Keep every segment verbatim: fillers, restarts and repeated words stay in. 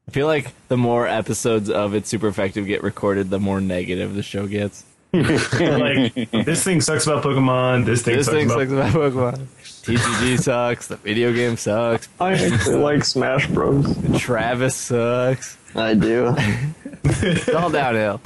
I feel like the more episodes of It's Super Effective get recorded, the more negative the show gets. Like, this thing sucks about Pokemon. This thing, This sucks, thing about sucks about Pokemon. T C G sucks. The video game sucks. I actually like Smash Bros. Travis sucks. I do. It's all downhill.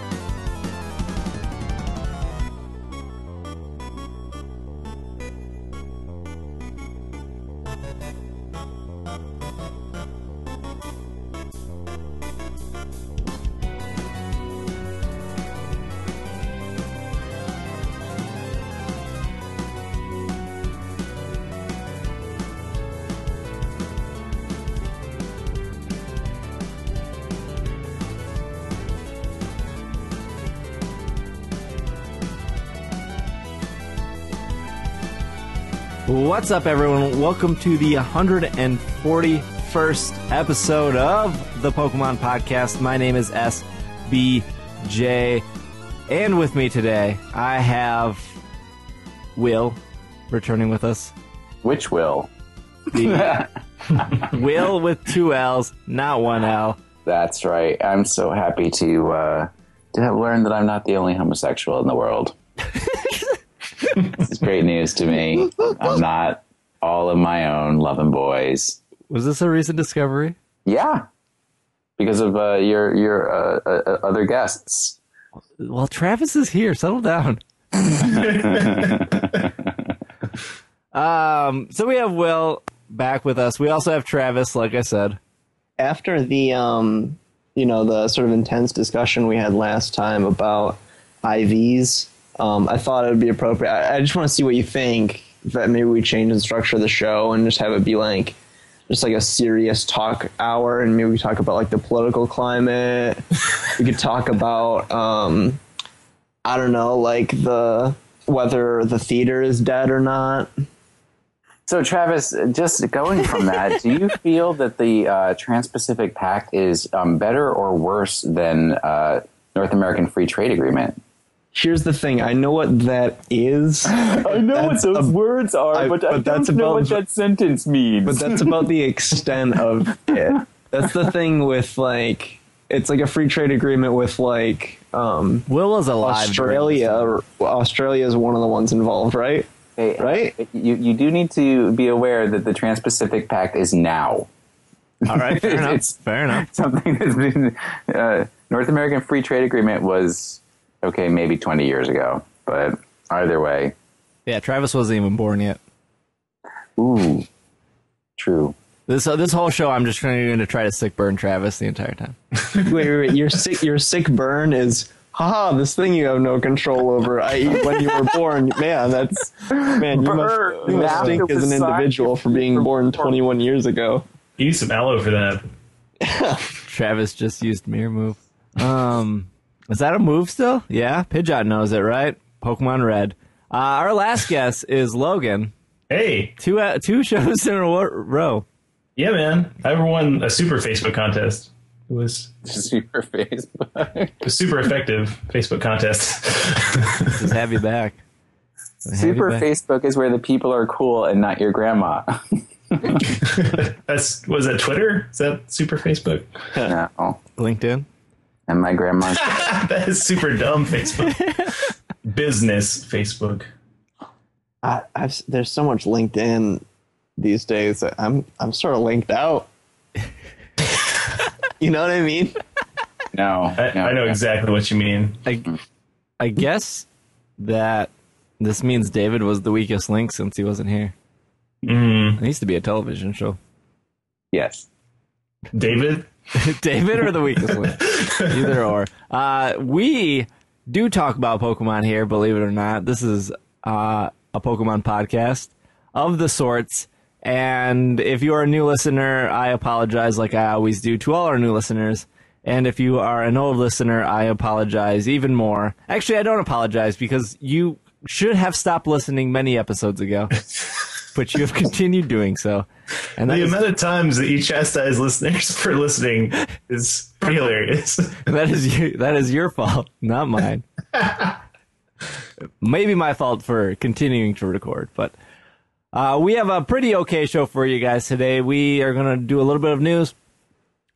What's up, everyone? Welcome to the one hundred forty-first episode of the Pokemon Podcast. My name is S B J, and with me today, I have Will returning with us. Which Will? The Will with two L's, not one L. That's right. I'm so happy to uh, to have learned that I'm not the only homosexual in the world. It's great news to me. I'm not all of my own loving boys. Was this a recent discovery? Yeah, because of uh, your your uh, uh, other guests. Well, Travis is here. Settle down. um. So we have Will back with us. We also have Travis, like I said. After the, um, you know, the sort of intense discussion we had last time about I Vs, um, I thought it would be appropriate. I, I just want to see what you think, that maybe we change the structure of the show and just have it be like, just like a serious talk hour, and maybe we talk about like the political climate. We could talk about, um, I don't know, like the whether the theater is dead or not. So, Travis, just going from that, do you feel that the uh, Trans-Pacific Pact is um, better or worse than uh, North American Free Trade Agreement? Here's the thing. I know what that is. I know That's what those a- words are, I- but I but that's don't know about- what that sentence means. But that's about the extent of it. That's the thing with, like, it's like a free trade agreement with, like, um, Will was alive. Australia. Australia is one of the ones involved, right? Hey, Right? You, you do need to be aware that the Trans-Pacific Pact is now. All right, fair enough. It's Fair enough. something that's been... Uh, North American Free Trade Agreement was... Okay, maybe twenty years ago, but either way. Yeah, Travis wasn't even born yet. Ooh, true. This uh, this whole show, I'm just going to try to sick burn Travis the entire time. Wait, wait, wait. Your sick, your sick burn is, haha, this thing you have no control over, that is when you were born. Man, that's, man, you must, you must Burn. stink as an individual for being born twenty-one years ago. use some aloe for that. Travis just used mirror move. Um, is that a move still? Yeah, Pidgeot knows it, right? Pokemon Red. Uh, our last guest is Logan. Hey, Two uh, two shows in a wo- row. yeah, man. I ever won a super Facebook contest. It was, Super Facebook. it was super effective Facebook contest. Just have you back. Have you Super back. Facebook is where the people are cool and not your grandma. That's was that Twitter? Is that super Facebook? No. LinkedIn. And my grandma's... That is super dumb Facebook. Business Facebook. I, I've, there's so much LinkedIn these days that I'm I'm sort of linked out. You know what I mean? No. I, no, I know no. exactly what you mean. I, I guess that this means David was the weakest link since he wasn't here. Mm. It used to be a television show. Yes. David? David or the weakest link? Either or. Uh, we do talk about Pokemon here, believe it or not. This is uh, a Pokemon podcast of the sorts. And if you are a new listener, I apologize like I always do to all our new listeners. And if you are an old listener, I apologize even more. Actually, I don't apologize because you should have stopped listening many episodes ago. But you have continued doing so. And that The is, amount of times that you chastise listeners for listening is pretty hilarious. that is you, that is your fault, not mine. Maybe my fault for continuing to record, but uh, we have a pretty okay show for you guys today. We are going to do a little bit of news.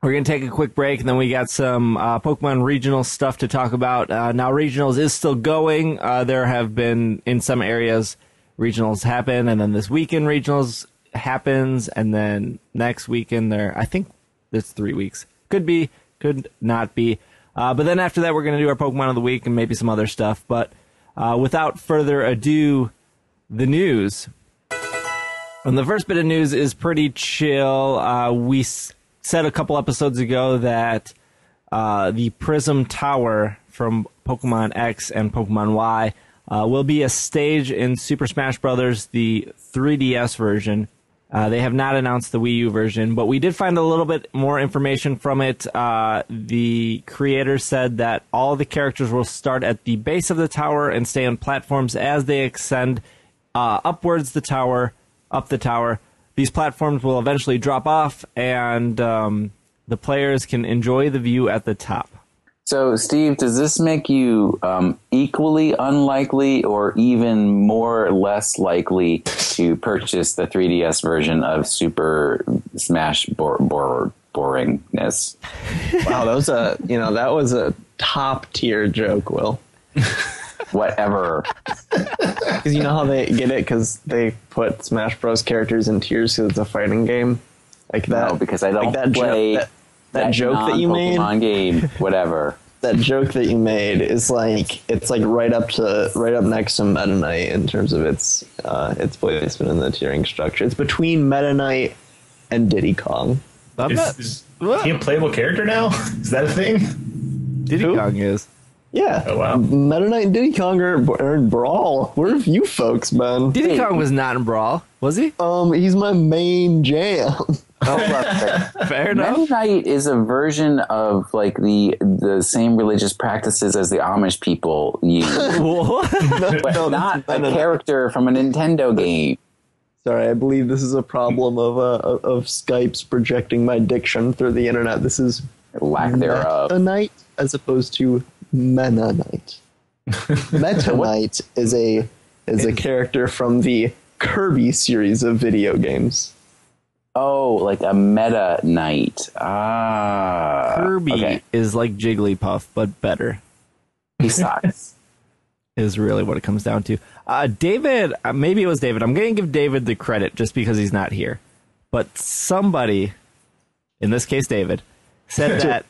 We're going to take a quick break, and then we got some uh, Pokemon regional stuff to talk about. Uh, now, regionals is still going. Uh, there have been, in some areas, regionals happen, and then this weekend regionals happens, and then next weekend there, I think it's three weeks. Could be, could not be. Uh, but then after that, we're going to do our Pokemon of the Week and maybe some other stuff. But uh, without further ado, the news. And the first bit of news is pretty chill. Uh, we s- said a couple episodes ago that uh, the Prism Tower from Pokemon X and Pokemon Y uh, will be a stage in Super Smash Bros., the three D S version. Uh, they have not announced the Wii U version, but we did find a little bit more information from it. Uh, the creator said that all the characters will start at the base of the tower and stay on platforms as they ascend uh, upwards the tower, up the tower. These platforms will eventually drop off, and um, the players can enjoy the view at the top. So, Steve, does this make you um, equally unlikely or even more or less likely to purchase the three D S version of Super Smash bor- bor- Boringness? Wow, that was a you know that was a top tier joke, Will. Whatever. Because you know how they get it because they put Smash Bros. Characters in tiers because it's a fighting game, like that. No, because I don't like that play jo- that, that, that joke that you made. Non-Pokemon game, whatever. That joke that you made is like it's like right up to right up next to Meta Knight in terms of its uh, its placement in the tiering structure. It's between Meta Knight and Diddy Kong. I'm Is, not, is he a playable character now? Is that a thing? Diddy Who? Kong is. Yeah. Oh, wow. Meta Knight and Diddy Kong are, are in Brawl. Where have you folks been? Diddy Kong was not in Brawl, was he? Um, he's my main jam. Fair enough. Meta Knight is a version of like the the same religious practices as the Amish people use, What? but No, not that's a Meta Knight. character from a Nintendo game. Sorry, I believe this is a problem of uh, of Skype's projecting my diction through the internet. This is Lack thereof. Meta Knight as opposed to Meta Knight. Meta Knight is a is a character from the Kirby series of video games. Oh, like a Meta Knight. Ah, Kirby Okay. is like Jigglypuff, but better. He sucks. Is really what it comes down to. Uh, David, uh, maybe it was David. I'm going to give David the credit just because he's not here. But somebody, in this case David, said that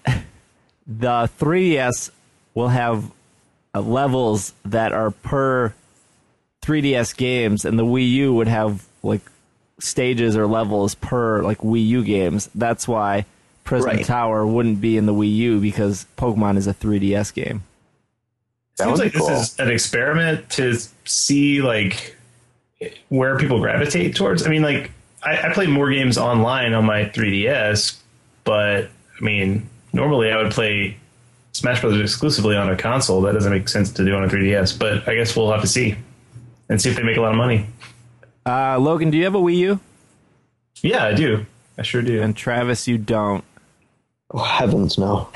the three D S will have uh, levels that are per three D S games, and the Wii U would have like stages or levels per like Wii U games. That's why Prism Right. Tower wouldn't be in the Wii U because Pokemon is a three D S game. That Seems would like be cool. this is an experiment to see like where people gravitate towards. I mean, like I, I play more games online on my three D S, but I mean, normally I would play Smash Bros. Exclusively on a console. That doesn't make sense to do on a three D S, but I guess we'll have to see and see if they make a lot of money. Uh, Logan, do you have a Wii U? Yeah, I do. I sure do. And Travis, you don't. Oh, heavens no.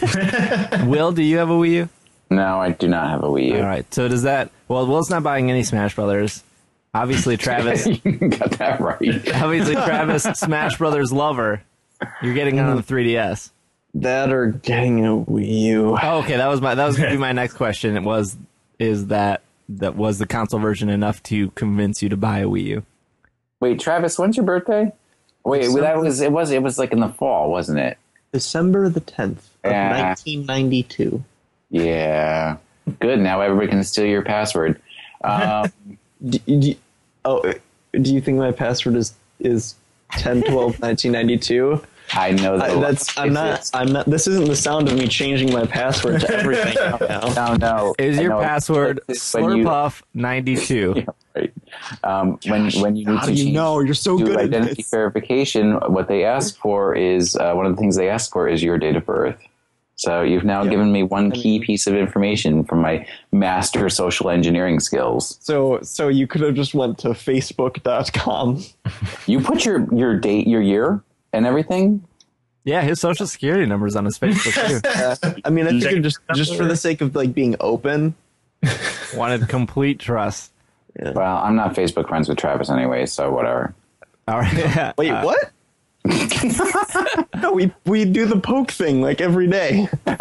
Will, do you have a Wii U? No, I do not have a Wii U. All right. So does that? Well, Will's not buying any Smash Brothers. Obviously, Travis. You got that right. obviously, Travis, Smash Brothers lover. You're getting it on the three D S. That or getting a Wii U. Oh, okay. That was my. That was going to be my next question. It was, is that that was the console version enough to convince you to buy a Wii U? Wait, Travis, when's your birthday? Wait, December. that was it. Was it was like in the fall, wasn't it? December the tenth of Yeah. nineteen ninety-two. Yeah. Good. Now everybody can steal your password. Um, Do, do, oh, do you think my password is is ten twelve nineteen ninety-two? I know that. I, that's I'm not I'm not. This isn't the sound of me changing my password to everything now. No, no. Is I your know. password When you- Slurpuff ninety-two? Yeah, right. Um, when when you need How to do you change know? You're so do good at identity this. verification, what they ask for is uh, one of the things they ask for is your date of birth. So you've now Yep. given me one key piece of information from my master social engineering skills. So so you could have just went to facebook dot com. You put your your date, your year, and everything. Yeah, his social security number's on his Facebook too. Uh, I mean, I Check figured just just for the sake of like being open. Wanted complete trust. Well, I'm not Facebook friends with Travis anyway, so whatever. All right. Wait, Uh, what? No, we we do the poke thing like every day. I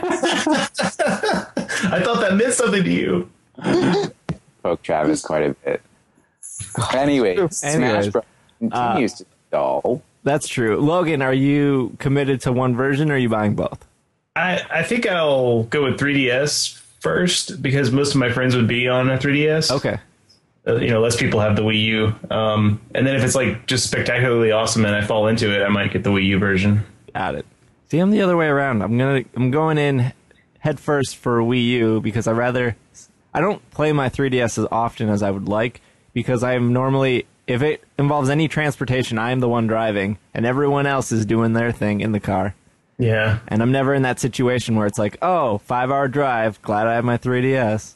thought that meant something to you. Poke Travis quite a bit. Anyway, Smash Anyways, Bros. continues to be dull. That's true. Logan, are you committed to one version or are you buying both? I, I think I'll go with three D S first because most of my friends would be on a three D S. Okay. Uh, you know, less people have the Wii U. Um, and then if it's like just spectacularly awesome and I fall into it, I might get the Wii U version. Got it. See, I'm the other way around. I'm gonna I'm going in head first for Wii U because I rather I don't play my three D S as often as I would like because I am normally, if it involves any transportation, I am the one driving and everyone else is doing their thing in the car. Yeah. And I'm never in that situation where it's like, oh, five hour drive. Glad I have my three D S.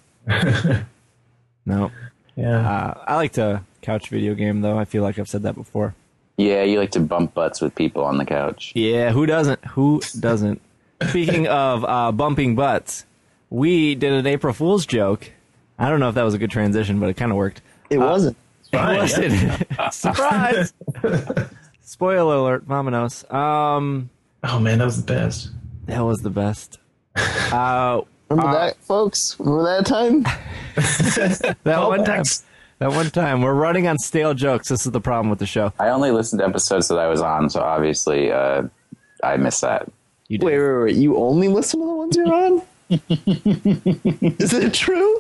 No. Yeah. Uh, I like to couch video game, though. I feel like I've said that before. Yeah, you like to bump butts with people on the couch. Yeah, who doesn't? Who doesn't? Speaking of uh, bumping butts, we did an April Fool's joke. I don't know if that was a good transition, but it kind of worked. It Uh, wasn't. Fine, Was yeah. it? Surprise! Spoiler alert, Vamonos. Um, Oh, man, that was the best. that was the best. Uh, Remember Uh, that, folks? Remember that time? that one time. Callbacks. That one time. We're running on stale jokes. This is the problem with the show. I only listened to episodes that I was on, so obviously uh, I missed that. You did. Wait, wait, wait. You only listen to the ones you're on? Is it true?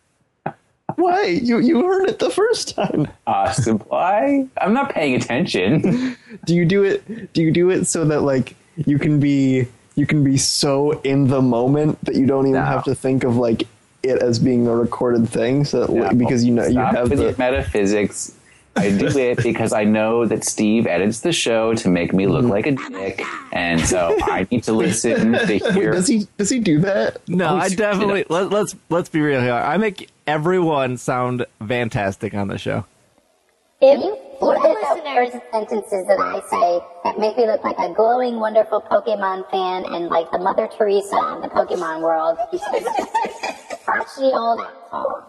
Why? You you heard it the first time. Austin, why? I'm not paying attention. Do you do it? Do you do it so that like you can be you can be so in the moment that you don't even No. have to think of like it as being a recorded thing? So that, No. because you know you Stop have with the your metaphysics. I do it because I know that Steve edits the show to make me look like a dick, and so I need to listen to Wait, hear. does he does he do that? No, Oh, I shit. definitely let, let's let's be real here. I make everyone sound fantastic on the show. If what are the words and sentences that I say that make me look like a glowing, wonderful Pokemon fan and like the Mother Teresa in the Pokemon world? Crotchety old asshole.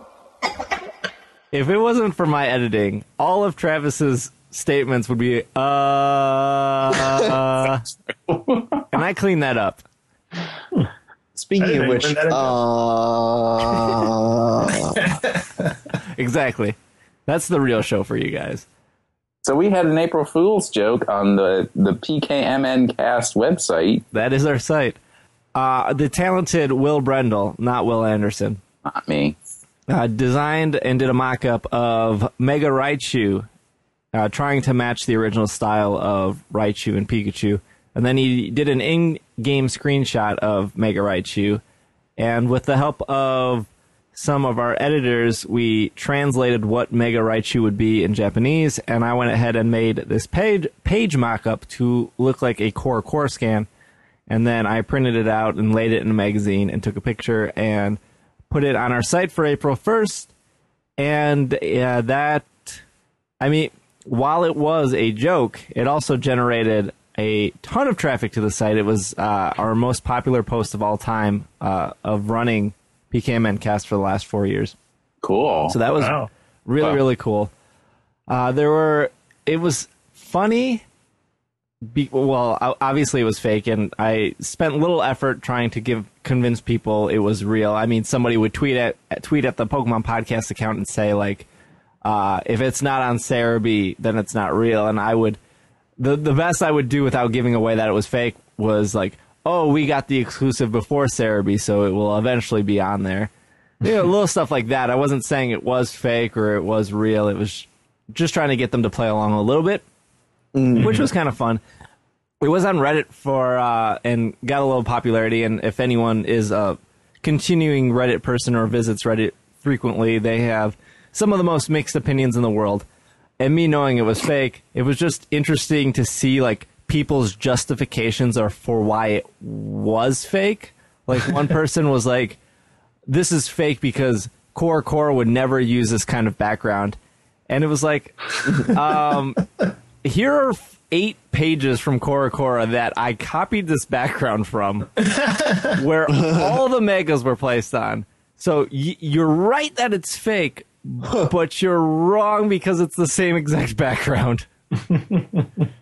If it wasn't for my editing, all of Travis's statements would be uh, uh and I clean that up. Speaking I of didn't which, even that uh, Exactly. That's the real show for you guys. So we had an April Fool's joke on the the P K M N Cast website. That is our site. Uh, the talented Will Brendel, not Will Anderson, Not me. uh, designed and did a mock-up of Mega Raichu, uh, trying to match the original style of Raichu and Pikachu. And then he did an in-game screenshot of Mega Raichu. And with the help of some of our editors, we translated what Mega Raichu would be in Japanese. And I went ahead and made this page, page mock-up to look like a core core scan. And then I printed it out and laid it in a magazine and took a picture and put it on our site for April first. And uh, that, I mean, while it was a joke, it also generated a ton of traffic to the site. It was uh, our most popular post of all time uh, of running P K M N Cast for the last four years. Cool. So that was Wow. really, Wow. really cool. Uh, there were, it was funny. Be, well, o- obviously it was fake, and I spent little effort trying to give convince people it was real. I mean, somebody would tweet at tweet at the Pokemon Podcast account and say like, uh, "If it's not on Cerebi, then it's not real." And I would, the the best I would do without giving away that it was fake was like, "Oh, we got the exclusive before Cerebi, so it will eventually be on there." You know, little stuff like that. I wasn't saying it was fake or it was real. It was just trying to get them to play along a little bit, which was kind of fun. It was on Reddit for uh, and got a little popularity. And if anyone is a continuing Reddit person or visits Reddit frequently, they have some of the most mixed opinions in the world. And me knowing it was fake, it was just interesting to see like people's justifications are for why it was fake. Like one person was like, "This is fake because Core Core would never use this kind of background," and it was like, um, here are eight pages from Cora Cora that I copied this background from, where all the megas were placed on. So y- you're right that it's fake, but you're wrong because it's the same exact background.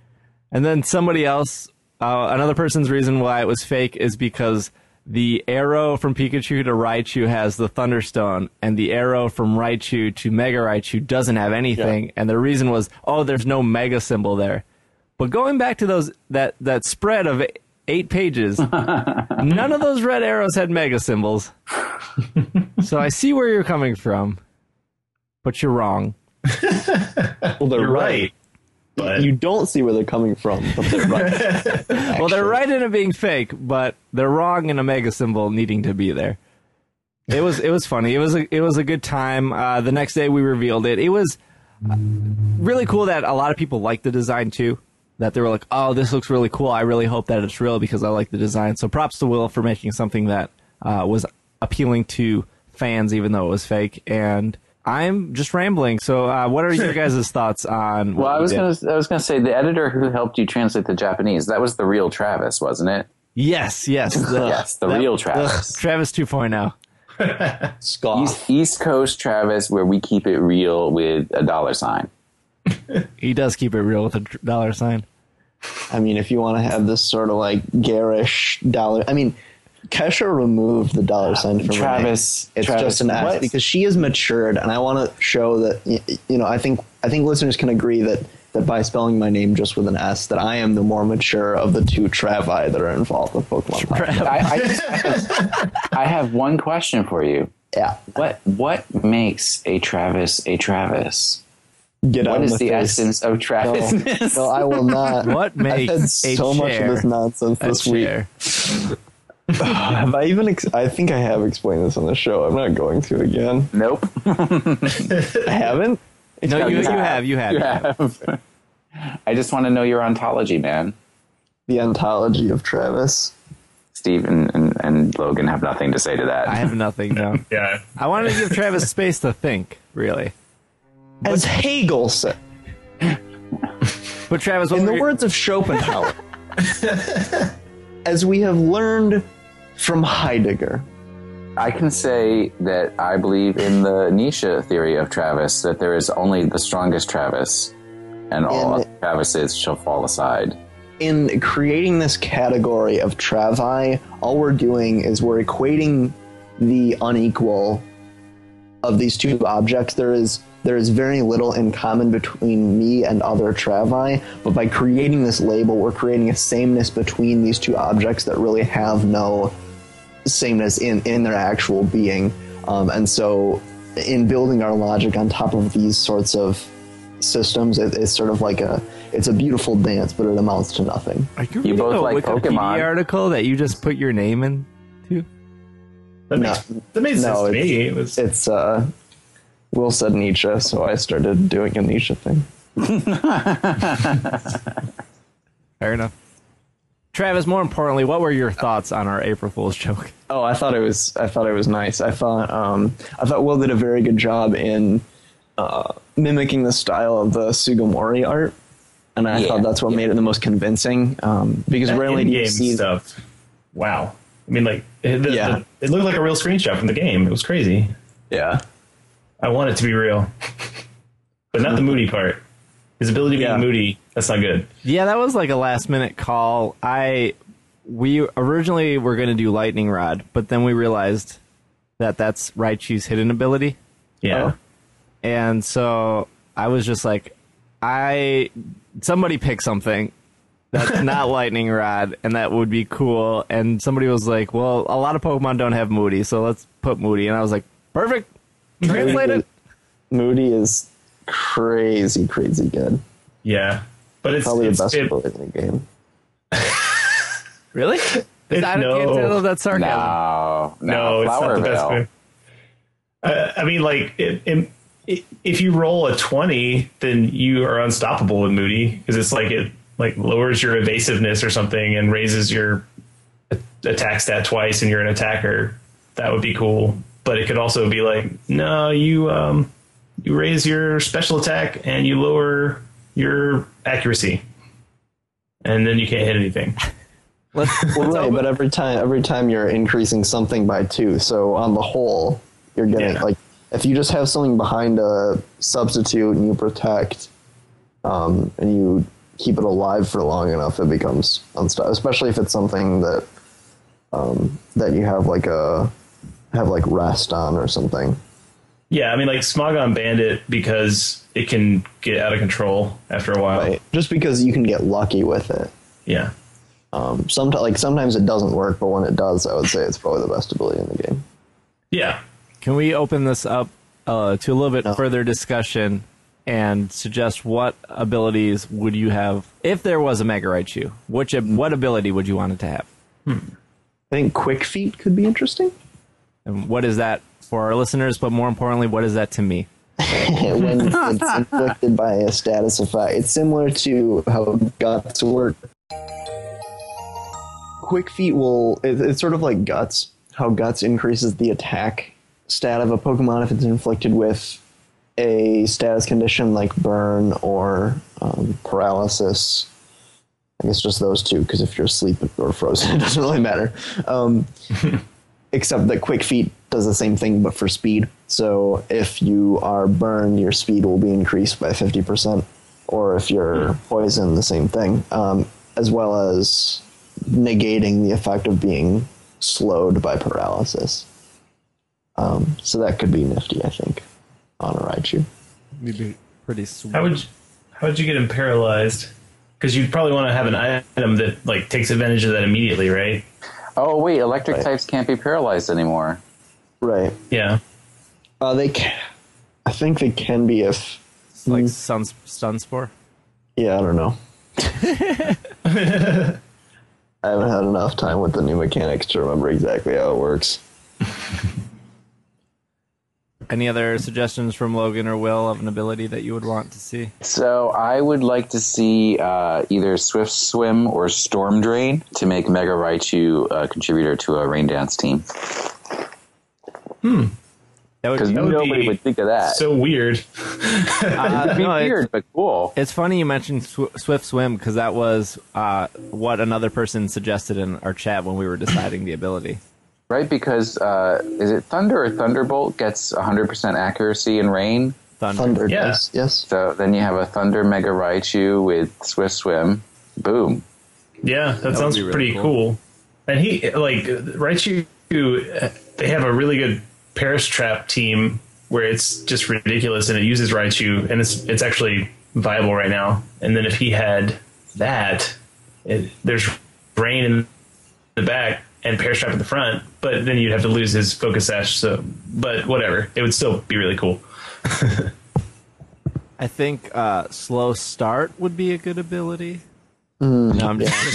And then somebody else, uh, another person's reason why it was fake is because the arrow from Pikachu to Raichu has the Thunderstone, and the arrow from Raichu to Mega Raichu doesn't have anything. Yeah. And the reason was, oh, there's no Mega symbol there. But going back to those that, that spread of eight pages, none of those red arrows had Mega symbols. So I see where you're coming from, but you're wrong. Well, they're You're right. right. But You don't see where they're coming from, but they're right. Well, they're right in it being fake, but they're wrong in a Mega symbol needing to be there. It was it was funny. It was a, it was a good time. Uh, the next day we revealed it. It was really cool that a lot of people liked the design too. That they were like, "Oh, this looks really cool. I really hope that it's real because I like the design." So props to Will for making something that uh, was appealing to fans, even though it was fake. And I'm just rambling. So, uh, what are your guys' thoughts on? What Well, I we was did? gonna I was gonna say the editor who helped you translate the Japanese. That was the real Travis, wasn't it? Yes, yes, the, Yes, the that- real Travis. Travis two point oh. Scoff. East, East Coast Travis, where we keep it real with a dollar sign. He does keep it real with a dollar sign. I mean, if you want to have this sort of like garish dollar, I mean, Kesha removed the dollar sign from Travis, Renee. It's Travis, just an S what? because she is matured, and I want to show that y- you know. I think I think listeners can agree that that by spelling my name just with an S, that I am the more mature of the two Travi that are involved with Pokemon. Podcast. I, I, just, I, have, I have one question for you. Yeah, What what makes a Travis a Travis? get out What of is the the face. essence of No, Travisness? no, I will not. What I've makes had a so much chair of this nonsense a this week. chair? Have I even? Ex- I think I have explained this on the show. I'm not going to again. Nope. I haven't. No, you, you have, you have. You have. I just want to know your ontology, man. The ontology of Travis. Steve and, and, and Logan have nothing to say to that. I have nothing, no. yeah, I wanted to give Travis space to think, really. As Hegel said, But Travis, what in were the your- words of Schopenhauer, as we have learned from Heidegger, I can say that I believe in the Nietzsche theory of Travis, that there is only the strongest Travis, and all In- other Travises shall fall aside. in creating this category of Travi, all we're doing is we're equating the unequal of these two objects. There is there is very little in common between me and other Travi, but by creating this label, we're creating a sameness between these two objects that really have no sameness in, in their actual being. Um, and so in building our logic on top of these sorts of systems, it, it's sort of like a it's a beautiful dance, but it amounts to nothing. Are you You reading both a like Wikipedia Pokemon. article that you just put your name in to? that No. makes that made sense No, to it's- me. It was It's uh Will said Nietzsche, so I started doing a Nietzsche thing. Fair enough. Travis, more importantly, what were your thoughts on our April Fool's joke? Oh, I thought it was I thought it was nice. I thought um I thought Will did a very good job in uh, mimicking the style of the Sugimori art, and I Yeah, thought that's what yeah. made it the most convincing. Um, because that rarely do you in-game see stuff. Wow, I mean, like it, the, Yeah. the- it looked like a real screenshot from the game. It was crazy. Yeah, I want it to be real, but not the moody part. His ability to Yeah. be moody, that's not good. Yeah, that was like a last minute call. I we originally were going to do Lightning Rod, but then we realized that that's Raichu's hidden ability. Yeah. Oh. And so I was just like, I somebody pick something that's not Lightning Rod, and that would be cool. And somebody was like, well, a lot of Pokemon don't have Moody, so let's put Moody. And I was like, perfect. Translate it. Moody is crazy, crazy good. Yeah. But it's, Probably it's the best it, ability in the game. Really? it- I don't no. can't tell if that's sarcasm. No, no, No, it's not the best Flowerville. way. Uh, I mean, like, it, it, it, if you roll a twenty, then you are unstoppable with Moody, because it's like it like lowers your evasiveness or something and raises your a- attack stat twice, and you're an attacker. That would be cool. But it could also be like, no, you um, you raise your special attack and you lower your accuracy, and then you can't hit anything. Let's, Well, let's right, open- but every time every time you're increasing something by two, so on the whole, you're getting Yeah. like if you just have something behind a substitute and you protect, um, and you keep it alive for long enough, it becomes unstoppable. Especially if it's something that um, that you have like a have like rest on or something. Yeah, I mean, like Smogon banned it because it can get out of control after a while. Right. Just because you can get lucky with it. Yeah. Um, sometimes, like sometimes it doesn't work, but when it does, I would say it's probably the best ability in the game. Yeah. Can we open this up uh, to a little bit No. further discussion and suggest what abilities would you have if there was a Mega Raichu? Which what ability would you want it to have? I think Quick Feet could be interesting. And what is that for our listeners? But more importantly, what is that to me? When it's inflicted by a status effect, it's similar to how Guts work. Quick Feet will, it, it's sort of like Guts, how Guts increases the attack stat of a Pokemon if it's inflicted with a status condition like Burn or um, Paralysis. I guess just those two, because if you're asleep or frozen, it doesn't really matter. Um, except that Quick Feet does the same thing, but for speed. So if you are burned, your speed will be increased by fifty percent. Or if you're poisoned, the same thing. Um, as well as negating the effect of being slowed by paralysis. Um, so that could be nifty, I think, on a Raichu. Maybe pretty sweet. How would you, how would you get him paralyzed? Because you'd probably want to have an item that like takes advantage of that immediately, right? Oh, wait, electric Right. types can't be paralyzed anymore. Right. Yeah. Uh, they can, I think they can be if... It's like sun, stun spore? Yeah, I don't know. I haven't had enough time with the new mechanics to remember exactly how it works. Any other suggestions from Logan or Will of an ability that you would want to see? So I would like to see uh, either Swift Swim or Storm Drain to make Mega Raichu a contributor to a Rain Dance team. That would Because be, That would nobody be would think of that. So weird. uh, It'd be no, it's- weird, but cool. It's funny you mentioned Sw- Swift Swim because that was uh, what another person suggested in our chat when we were deciding the ability. Right, because uh, is it Thunder or Thunderbolt gets one hundred percent accuracy in rain? Thunder. Thunder Yeah. does, yes. So then you have a Thunder Mega Raichu with Swift Swim. Boom. Yeah, that, sounds be really pretty cool. cool. And he, like, Raichu, they have a really good Paris Trap team where it's just ridiculous and it uses Raichu and it's it's actually viable right now. And then if he had that, it, there's rain in the back and Paris Trap in the front, but then you'd have to lose his Focus Sash. So, but whatever, it would still be really cool. I think uh, Slow Start would be a good ability. no, I'm just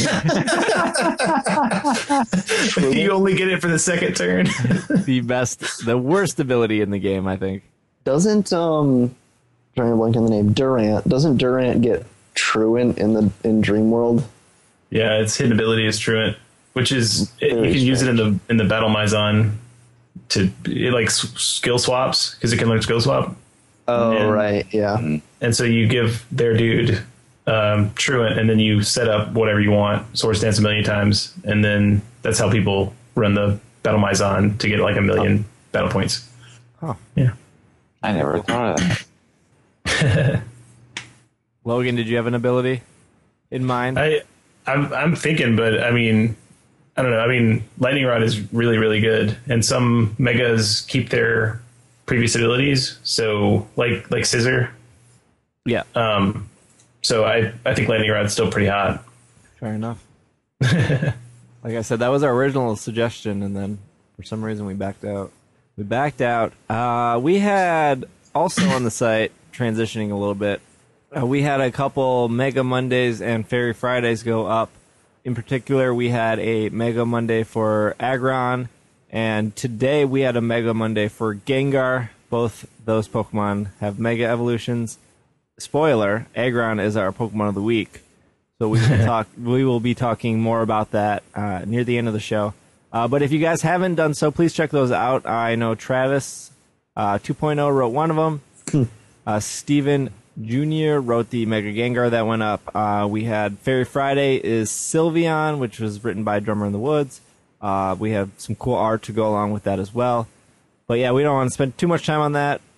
You only get it for the second turn. the best, the worst ability in the game, I think. Doesn't, um, trying to blank on the name, Durant, doesn't Durant get Truant in the in Dream World? Yeah, its hidden ability is Truant, which is it, you Very can use it in the in the Battle Maison to it like s- skill swaps because it can learn skill swap, Oh, And- right, yeah. and so you give their dude um, Truant, and then you set up whatever you want, Swords Dance a million times, and then that's how people run the Battle Maison to get like a million battle points. Oh. Yeah. I never thought of that. Logan, did you have an ability in mind? I I'm I'm thinking, but I mean, I don't know. I mean, Lightning Rod is really really good, and some megas keep their previous abilities. So like like Scissor. yeah, Um, so I I think Lightning Rod's still pretty hot. fair enough. Like I said, that was our original suggestion, and then for some reason we backed out. We backed out. Uh, we had also on the site, transitioning a little bit, uh, we had a couple Mega Mondays and Fairy Fridays go up. In particular, we had a Mega Monday for Aggron, and today we had a Mega Monday for Gengar. Both those Pokemon have Mega Evolutions. Spoiler, Aggron is our Pokemon of the week. So we will talk. We will be talking more about that uh, near the end of the show. Uh, but if you guys haven't done so, please check those out. I know Travis uh, two point oh wrote one of them. uh, Steven Junior wrote the Mega Gengar that went up. Uh, we had Fairy Friday is Sylveon, which was written by Drummer in the Woods. Uh, we have some cool art to go along with that as well. But yeah, we don't want to spend too much time on that.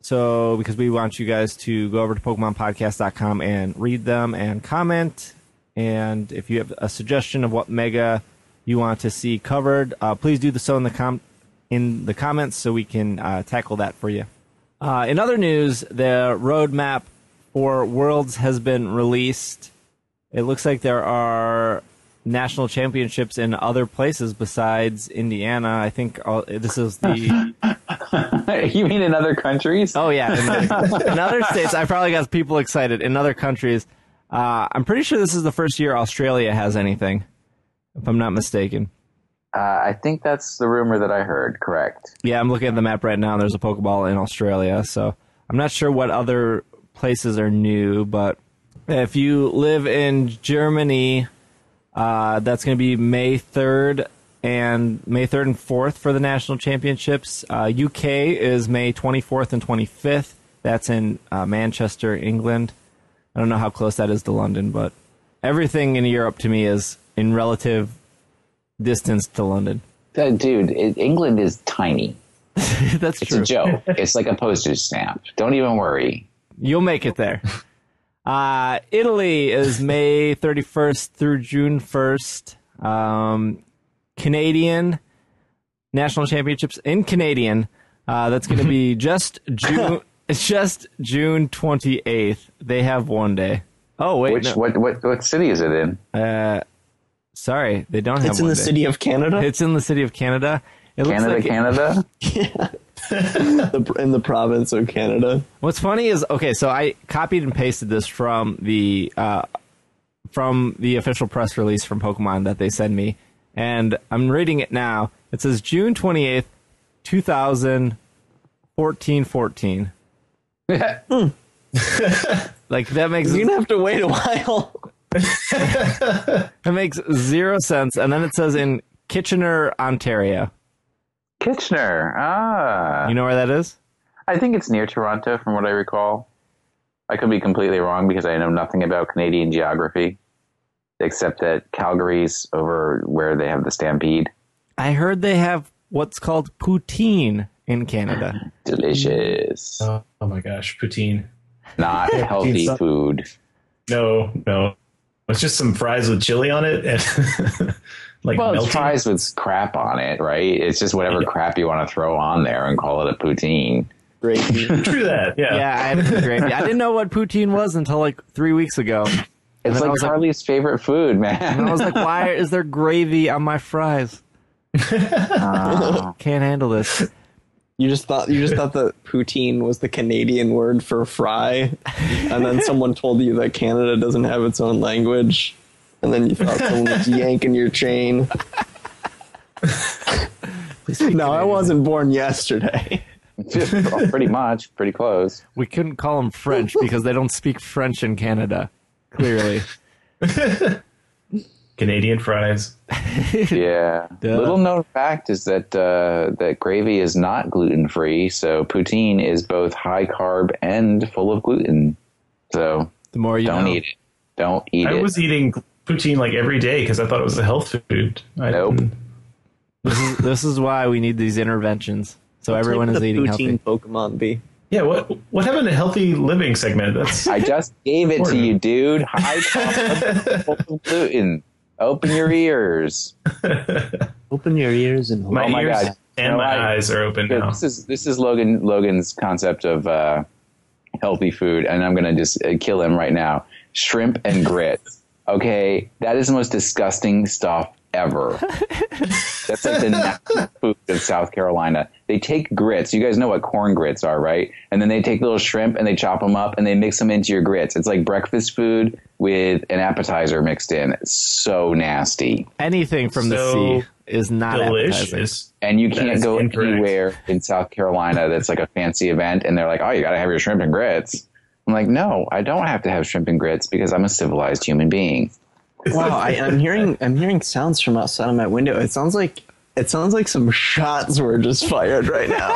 so because we want you guys to go over to Pokemon Podcast dot com and read them and comment. And if you have a suggestion of what Mega you want to see covered, uh, please do so in the com- in the comments so we can uh, tackle that for you. Uh, in other news, the roadmap for Worlds has been released. It looks like there are national championships in other places besides Indiana. I think uh, this is the... You mean in other countries? Oh, yeah. In, the, in other states. I probably got people excited. In other countries. Uh, I'm pretty sure this is the first year Australia has anything, if I'm not mistaken. Uh, I think that's the rumor that I heard, correct. Yeah, I'm looking at the map right now, and there's a Pokeball in Australia, so I'm not sure what other places are new, but if you live in Germany, uh, that's going to be May third and May third and fourth for the national championships. Uh, U K is May twenty-fourth and twenty-fifth. That's in uh, Manchester, England. I don't know how close that is to London, but everything in Europe to me is in relative distance to London. Uh, dude, it, England is tiny. That's It's true. a joke. It's like a postage stamp. Don't even worry. You'll make it there. Uh, Italy is May thirty-first through June first. Um, Canadian national championships in Canadian. Uh, that's going to be just June. It's just June twenty-eighth. They have one day. Oh wait, Which no. what what what city is it in? Uh, sorry, they don't have. It's in one the day. city of Canada. It's in the city of Canada. It looks Canada, like Canada. the, in the province of Canada. What's funny is, okay, so I copied and pasted this from the uh, from the official press release from Pokemon that they send me, and I'm reading it now. It says June twenty-eighth, two thousand fourteen fourteen. Like, that makes You're gonna have to wait a while. it makes zero sense. And then it says in Kitchener, Ontario. Kitchener. Ah. You know where that is? I think it's near Toronto, from what I recall. I could be completely wrong because I know nothing about Canadian geography, except that Calgary's over where they have the Stampede. I heard they have what's called poutine in Canada. Delicious. Oh, oh my gosh, poutine. Not healthy Poutine's- food. No, no. It's just some fries with chili on it and like Well, it's melting. fries with crap on it, right? It's just whatever crap you want to throw on there and call it a poutine. Gravy. True that, yeah. Yeah, I had some gravy. I didn't know what poutine was until like three weeks ago. And It's then I like was like- Carly's favorite food, And man. I was like, why is there gravy on my fries? Oh. Can't handle this. You just thought you just thought that poutine was the Canadian word for fry, and then someone told you that Canada doesn't have its own language, and then you thought someone was yanking your chain. No, I wasn't born yesterday. Pretty much, pretty close. We couldn't call them French because they don't speak French in Canada, clearly. Canadian fries. Yeah. Duh. Little known fact is that uh, that gravy is not gluten free, so poutine is both high carb and full of gluten. So The more you don't know. eat it. Don't eat I it. was eating poutine like every day because I thought it was a health food. I, Nope. This is, this is why we need these interventions. So everyone What is type eating would the healthy. poutine Pokemon be? Yeah, what what happened to healthy living segment? That's I just gave it to Important. you, dude. High carb, full of gluten. Open your ears. Open your ears and my Oh my ears God. and No, my I- eyes are open now. This is this is Logan Logan's concept of uh, healthy food, and I'm gonna just uh, kill him right now. Shrimp and grits. Okay, that is the most disgusting stuff ever. That's like the national food of South Carolina. They take grits. You guys know what corn grits are, right? And then they take little shrimp and they chop them up and they mix them into your grits. It's like breakfast food with an appetizer mixed in. It's so nasty. Anything from the So sea is not appetizing. delicious. And you That can't is go incorrect. anywhere in South Carolina that's like a fancy event and they're like, oh, you got to have your shrimp and grits. I'm like, no, I don't have to have shrimp and grits because I'm a civilized human being. Wow, I, I'm hearing I'm hearing sounds from outside of my window. It sounds like it sounds like some shots were just fired right now.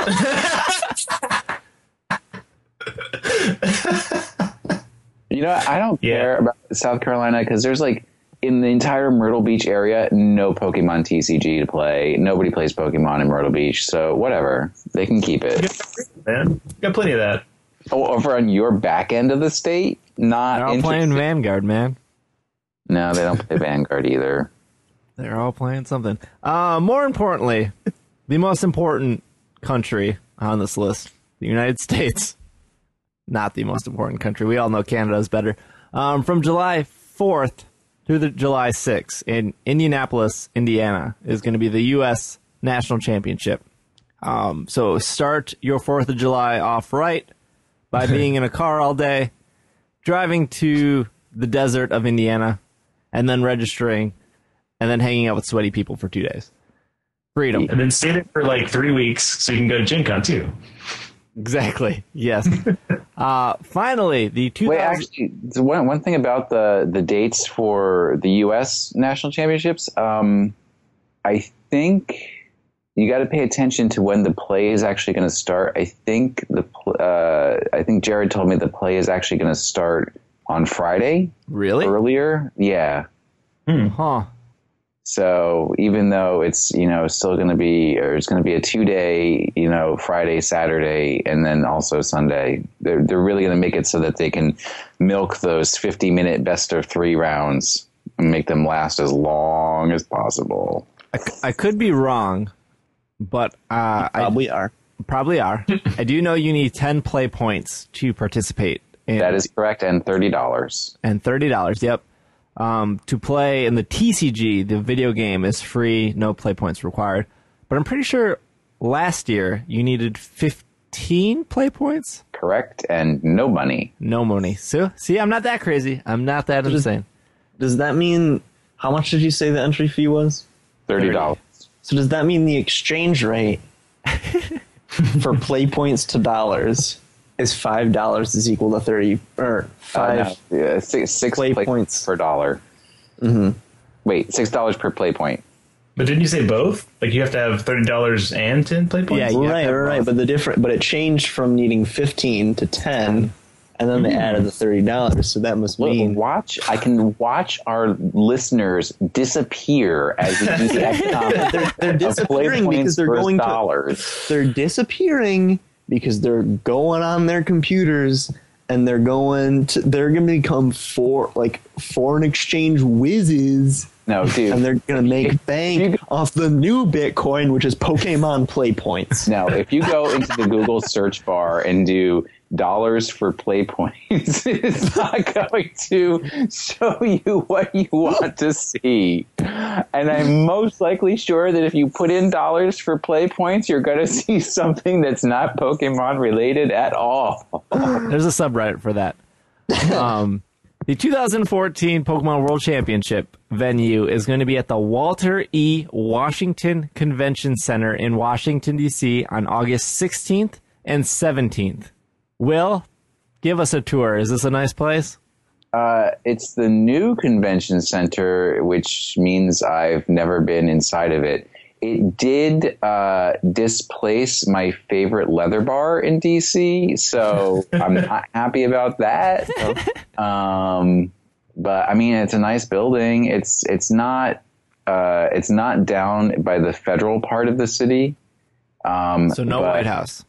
You know, I don't Yeah. care about South Carolina because there's like in the entire Myrtle Beach area, no Pokemon T C G to play. Nobody plays Pokemon in Myrtle Beach, so whatever. They can keep it. man. Got plenty of that. Oh, over on your back end of the state? Not They're all playing interested? Vanguard, man. No, they don't play Vanguard either. They're all playing something. Uh, more importantly, the most important country on this list, the United States. Not the most important country. We all know Canada is better. Um, from July fourth through the July sixth in Indianapolis, Indiana, is going to be the U S National Championship. Um, so start your fourth of July off right by being in a car all day, driving to the desert of Indiana, and then registering, and then hanging out with sweaty people for two days. Freedom. And then stay there for like three weeks so you can go to Gen Con too. Exactly. Yes. uh, finally, the two thousand. Wait, actually, so one one thing about the the dates for the U S National Championships, um, I think you got to pay attention to when the play is actually going to start. I think the pl- uh, I think Jared told me the play is actually going to start on Friday. Really? Earlier, yeah. Huh. So even though it's, you know, still going to be, or it's going to be a two day, you know, Friday, Saturday, and then also Sunday, they're, they're really going to make it so that they can milk those fifty minute best of three rounds and make them last as long as possible. I, c- I could be wrong, but uh, I Probably are. probably are. I do know you need ten play points to participate. In, That is correct. And thirty dollars. and thirty dollars. Yep. Um, to play in the T C G, the video game is free, no play points required. But I'm pretty sure last year you needed fifteen play points, Correct. And no money. no money. So, see, I'm not that crazy. I'm not that insane. Does that mean, how much did you say the entry fee was? thirty dollars. So does that mean the exchange rate for play points to dollars is five dollars is equal to thirty, or five? Uh, no, yeah, six, six play play, points. points per dollar. Mm-hmm. Wait, six dollars per play point. But didn't you say both? Like you have to have thirty dollars and ten play points? Yeah, you have Right, to have right, both. but the different, but it changed from needing fifteen to ten, and then they added the thirty dollars. So that must Look, mean watch. I can watch our listeners disappear as we do the economics. they're, they're of play disappearing because points they're versus going to dollars. they're disappearing because they're going on their computers and they're going to they're going to become for like foreign exchange whizzes. No, dude. And they're going to make If bank you- off the new Bitcoin, which is Pokemon play points. No, if you go into the Google search bar and do dollars for play points, it's not going to show you what you want to see. And I'm most likely sure that if you put in dollars for play points, you're going to see something that's not Pokemon related at all. There's a subreddit for that. Um, the two thousand fourteen Pokemon World Championship venue is going to be at the Walter E. Washington Convention Center in Washington, D C on August sixteenth and seventeenth. Will, give us a tour. Is this a nice place? Uh, it's the new convention center, which means I've never been inside of it. It did uh, displace my favorite leather bar in D C, so I'm not happy about that. Um, but I mean, it's a nice building. It's it's not uh, it's not down by the federal part of the city. Um, So no but- White House.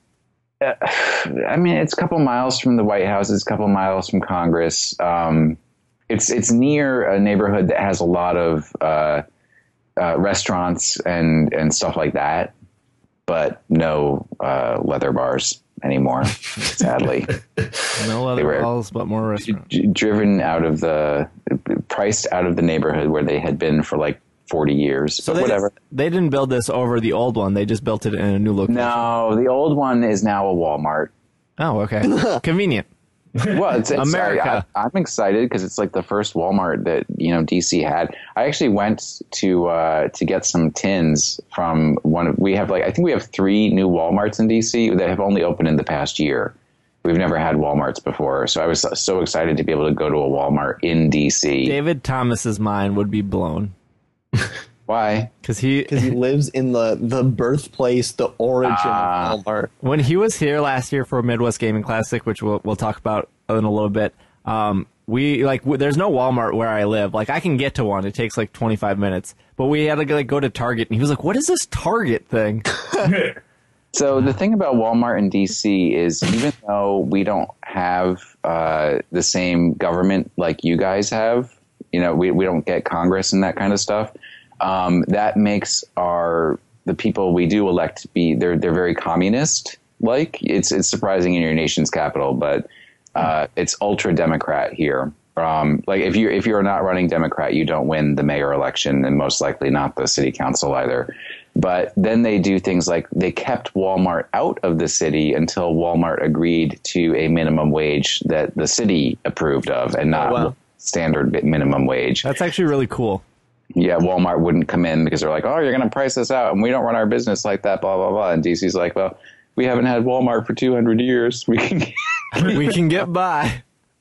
I mean, it's a couple miles from the White House. It's a couple miles from Congress. Um, it's it's near a neighborhood that has a lot of uh, uh, restaurants and, and stuff like that, but no uh, leather bars anymore, sadly. No They other were- balls, but more restaurants. D- driven out of the, priced out of the neighborhood where they had been for like forty years, So but they, whatever. They didn't build this over the old one. They just built it in a new location. No, the old one is now a Walmart. Oh, okay. Convenient. Well, it's, it's America. I, I'm excited because it's like the first Walmart that you know D C had. I actually went to uh, to get some tins from one of. We have like I think we have three new Walmarts in D C that have only opened in the past year. We've never had Walmarts before, so I was so excited to be able to go to a Walmart in D C. David Thomas's mind would be blown Why? because he Because he lives in the, the birthplace, the origin Ah. of Walmart. when he was here last year for Midwest Gaming Classic, which we'll we'll talk about in a little bit. Um, we like w- there's no Walmart where I live. Like I can get to one. It takes like twenty-five minutes, but we had to like go to Target, and he was like, "What is this Target thing?" So the thing about Walmart in D C is, even though we don't have uh, the same government like you guys have, you know, we, we don't get Congress and that kind of stuff. Um, that makes our the people we do elect to be they're they're very communist. Like it's it's surprising in your nation's capital, but uh, it's ultra Democrat here. Um, like if you if you're not running Democrat, you don't win the mayor election, and most likely not the city council either. But then they do things like they kept Walmart out of the city until Walmart agreed to a minimum wage that the city approved of, and not Oh, wow. standard minimum wage. That's actually really cool. Yeah, Walmart wouldn't come in because they're like, oh, you're going to price us out, and we don't run our business like that, blah, blah, blah. And D C's like, well, we haven't had Walmart for two hundred years. We can. We can get by.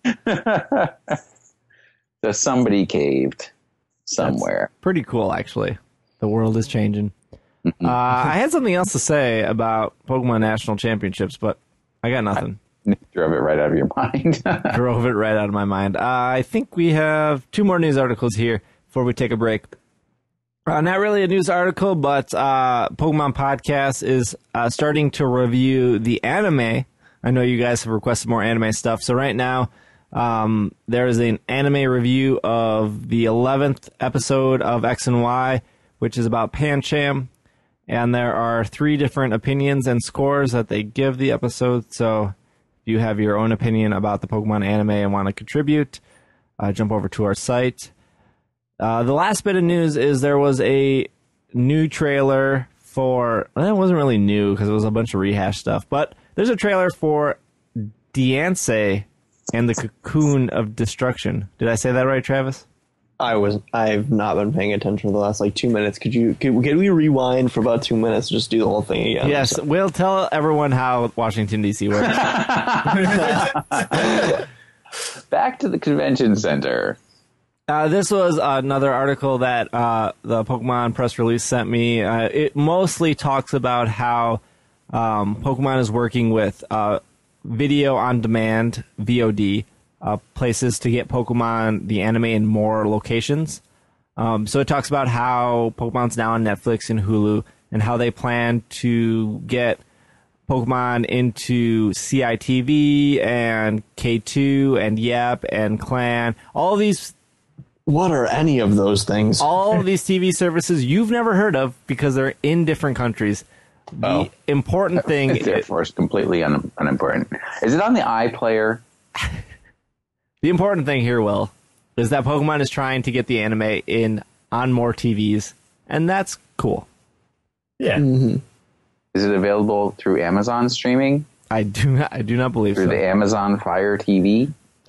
So somebody caved somewhere. Pretty cool, actually. The world is changing. uh, I had something else to say about Pokemon National Championships, but I got nothing. Drove it right out of your mind. Drove it right out of my mind. Uh, I think we have two more news articles here before we take a break. Uh, not really a news article, but uh, Pokemon Podcast is uh, starting to review the anime. I know you guys have requested more anime stuff. So right now, um, there is an anime review of the eleventh episode of X and Y, which is about Pancham. And there are three different opinions and scores that they give the episode. So if you have your own opinion about the Pokemon anime and want to contribute, uh, jump over to our site. Uh, the last bit of news is there was a new trailer for, well, it wasn't really new because it was a bunch of rehash stuff, but there's a trailer for Diancie and the Cocoon of Destruction. Did I say that right, Travis? I was. I've not been paying attention for the last like two minutes. Could you? Could, could we rewind for about two minutes? And just do the whole thing again. Yes, we'll tell everyone how Washington, D C works. Back to the convention center. Uh, this was another article that uh, the Pokemon press release sent me. Uh, it mostly talks about how um, Pokemon is working with uh, video on demand, V O D, uh, places to get Pokemon, the anime, in more locations. Um, so it talks about how Pokemon's now on Netflix and Hulu, and how they plan to get Pokemon into C I T V and K two and Yep and Clan. All these What are any of those things? all of these T V services you've never heard of because they're in different countries. The Oh. important thing, Therefore, it's completely un- unimportant. Is it on the iPlayer? the important thing here, Will, is that Pokemon is trying to get the anime in on more T Vs, and that's cool. Yeah. Is it available through Amazon streaming? I do not, I do not believe Through so. the Amazon Fire T V?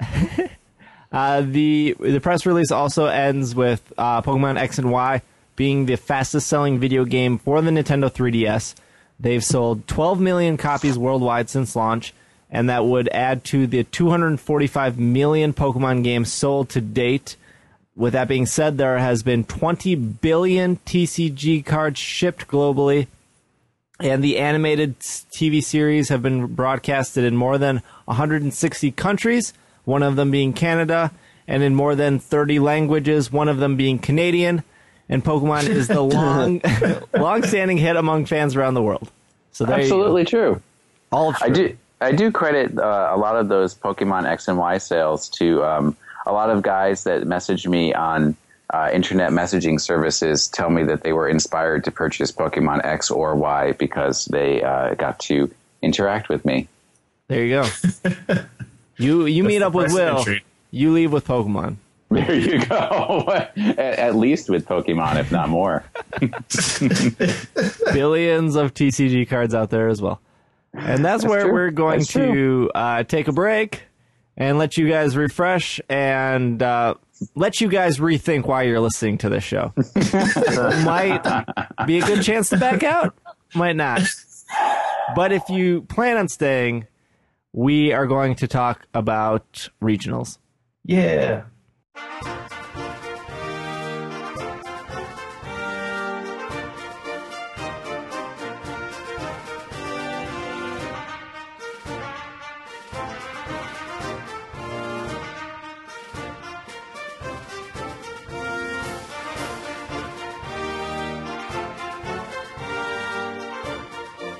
Uh, the the press release also ends with uh, Pokemon X and Y being the fastest selling video game for the Nintendo three D S. They've sold twelve million copies worldwide since launch, and that would add to the two hundred forty-five million Pokemon games sold to date. With that being said, there has been twenty billion T C G cards shipped globally, and the animated T V series have been broadcasted in more than one hundred sixty countries, one of them being Canada, and in more than thirty languages, one of them being Canadian. And Pokemon is the long, long-standing hit among fans around the world. So there Absolutely you true. go. All true. I do. I do credit uh, a lot of those Pokemon X and Y sales to um, a lot of guys that messaged me on uh, internet messaging services. Tell me that they were inspired to purchase Pokemon X or Y because they uh, got to interact with me. There you go. you you meet the up with first Will. entry. You leave with Pokemon. There you go. at, at least with Pokemon, if not more. Billions of T C G cards out there as well. And that's, That's where true. we're going That's to uh, take a break and let you guys refresh and uh, let you guys rethink why you're listening to this show. Might be a good chance to back out. Might not. But if you plan on staying, we are going to talk about regionals. Yeah.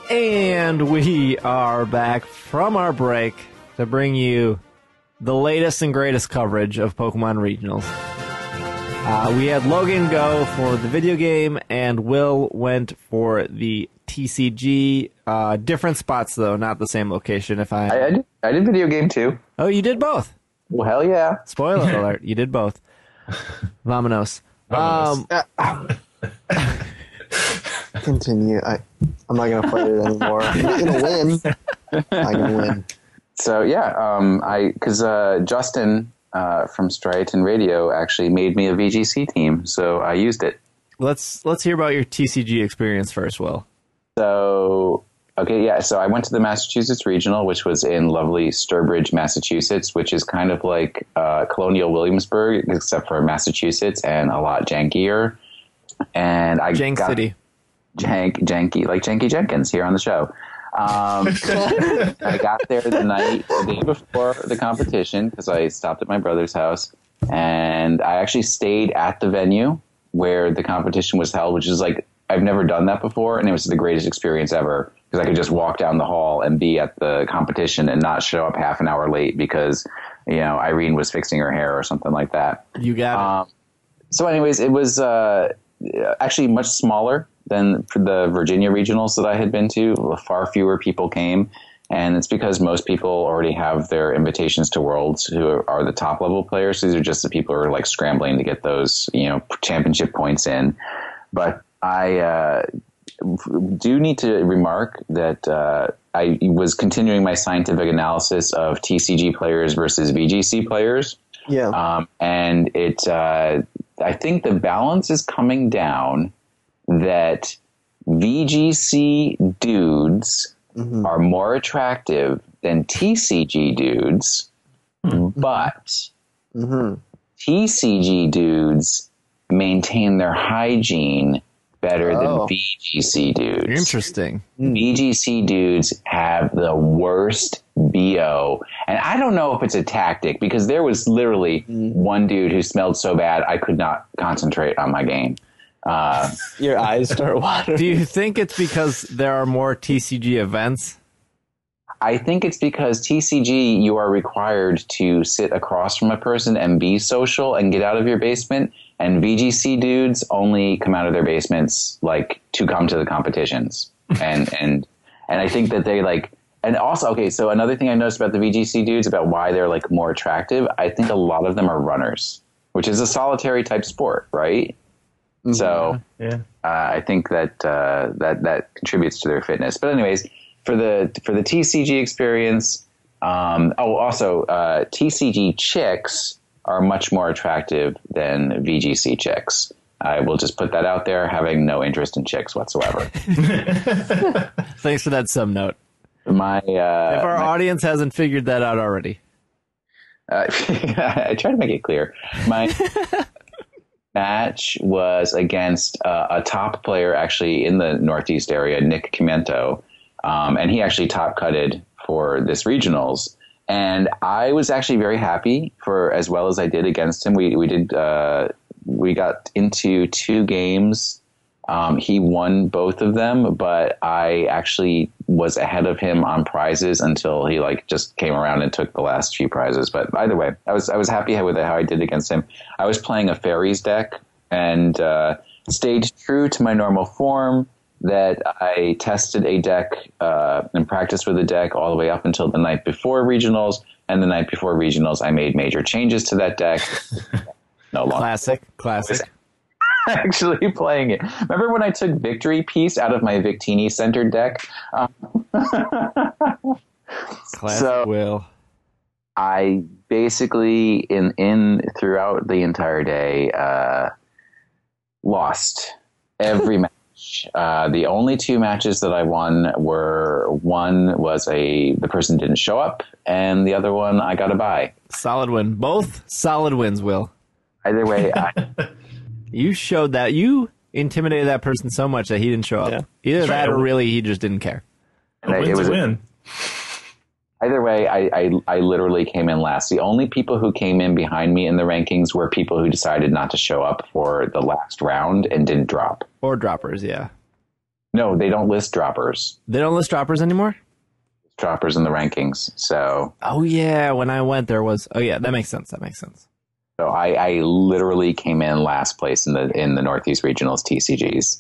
And we are back from our break to bring you the latest and greatest coverage of Pokemon Regionals. Uh, we had Logan go for the video game, and Will went for the T C G. Uh, different spots, though, not the same location. If I, I, I, did, I did video game too. Oh, you did both. Well, hell yeah. Spoiler alert, you did both. Vamonos. Um, Continue. I, I'm not gonna fight it anymore. I'm gonna win. I'm gonna win. So yeah, um, I because uh, Justin uh, from Striaton Radio actually made me a V G C team, so I used it. let's let's hear about your T C G experience first, Will. So okay, yeah. So I went to the Massachusetts Regional, which was in lovely Sturbridge, Massachusetts, which is kind of like uh, Colonial Williamsburg, except for Massachusetts and a lot jankier. And I Jank got, City. Jank, janky, like Janky Jenkins here on the show. Um, I got there the night, the day before the competition, because I stopped at my brother's house, and I actually stayed at the venue where the competition was held, which is like, I've never done that before, and it was the greatest experience ever, because I could just walk down the hall and be at the competition and not show up half an hour late because, you know, Irene was fixing her hair or something like that. You got it. Um, so anyways, it was uh, actually much smaller than for the Virginia regionals that I had been to. Far fewer people came, and it's because most people already have their invitations to Worlds who are, are the top level players. These are just the people who are like scrambling to get those, you know, championship points in. But I uh, do need to remark that uh, I was continuing my scientific analysis of T C G players versus V G C players. Yeah. Um, and it, uh, I think the balance is coming down that V G C dudes mm-hmm. are more attractive than T C G dudes, mm-hmm. but mm-hmm. T C G dudes maintain their hygiene better oh. than V G C dudes. Interesting. V G C dudes have the worst B O. And I don't know if it's a tactic, because there was literally mm. one dude who smelled so bad I could not concentrate on my game. Uh, Your eyes start watering. Do you think it's because there are more T C G events? I think it's because T C G, you are required to sit across from a person and be social and get out of your basement. And V G C dudes only come out of their basements like to come to the competitions. and and and I think that they like, and also, okay, so another thing I noticed about the V G C dudes about why they're like more attractive, I think a lot of them are runners, which is a solitary type sport, right? Mm-hmm. So yeah, uh, I think that uh, that that contributes to their fitness. But anyways, for the for the T C G experience, um, oh, also uh, T C G chicks are much more attractive than V G C chicks. I will just put that out there, having no interest in chicks whatsoever. Thanks for that sub note. My uh, if our my, audience hasn't figured that out already, uh, I try to make it clear. My match was against uh, a top player actually in the Northeast area, Nick Cimento, um, and he actually top cutted for this regionals. And I was actually very happy for as well as I did against him. We we did uh, we got into two games. Um, he won both of them, but I actually was ahead of him on prizes until he like just came around and took the last few prizes. But either way, I was I was happy with how I did against him. I was playing a fairies deck and uh, stayed true to my normal form. That I tested a deck uh, and practiced with a deck all the way up until the night before regionals, and the night before regionals, I made major changes to that deck. No longer. Classic, classic. Actually playing it. Remember when I took Victory Piece out of my Victini centered deck? Um, Classic so Will. I basically in in throughout the entire day uh, lost every match. Uh, the only two matches that I won were one was a the person didn't show up, and the other one I got a bye. Solid win. Both solid wins, Will. Either way, I, you showed that you intimidated that person so much that he didn't show up. Yeah. Either That's that right. or really he just didn't care. A win's it was a win. Either way, I, I I literally came in last. The only people who came in behind me in the rankings were people who decided not to show up for the last round and didn't drop. Or droppers, yeah. No, they don't list droppers. They don't list droppers anymore? Droppers in the rankings. So, Oh, yeah. When I went, there was. Oh, yeah. That makes sense. That makes sense. so I, I literally came in last place in the in the Northeast Regionals T C Gs.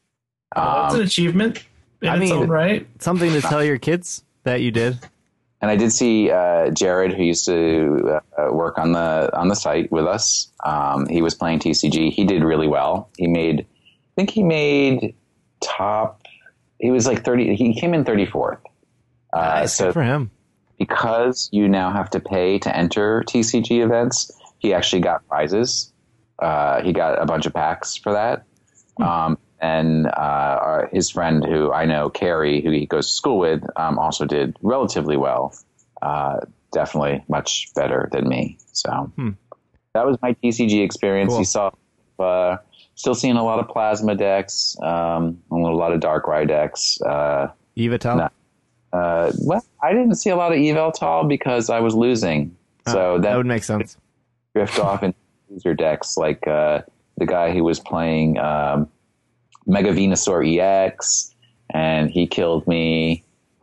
Oh, that's an achievement in I its mean- own right. Something to tell your kids that you did. And I did see uh, Jared, who used to uh, work on the on the site with us. Um, he was playing T C G. He did really well. He made, I think he made top. He was like thirty. He came in thirty-fourth. Uh, Nice. so Good for him. because you now have to pay to enter T C G events, he actually got prizes. Uh, he got a bunch of packs for that. Um, and uh, our, his friend, who I know, Carrie, who he goes to school with, um, also did relatively well. Uh, definitely much better than me. So that was my T C G experience. Cool. You saw, uh, still seeing a lot of plasma decks, um, a lot of Darkrai decks. Uh, Evitel? No. Uh, well, I didn't see a lot of Eveltal because I was losing. So that that would make sense. drift off into user decks like uh, the guy who was playing um, Mega Venusaur E X, and he killed me.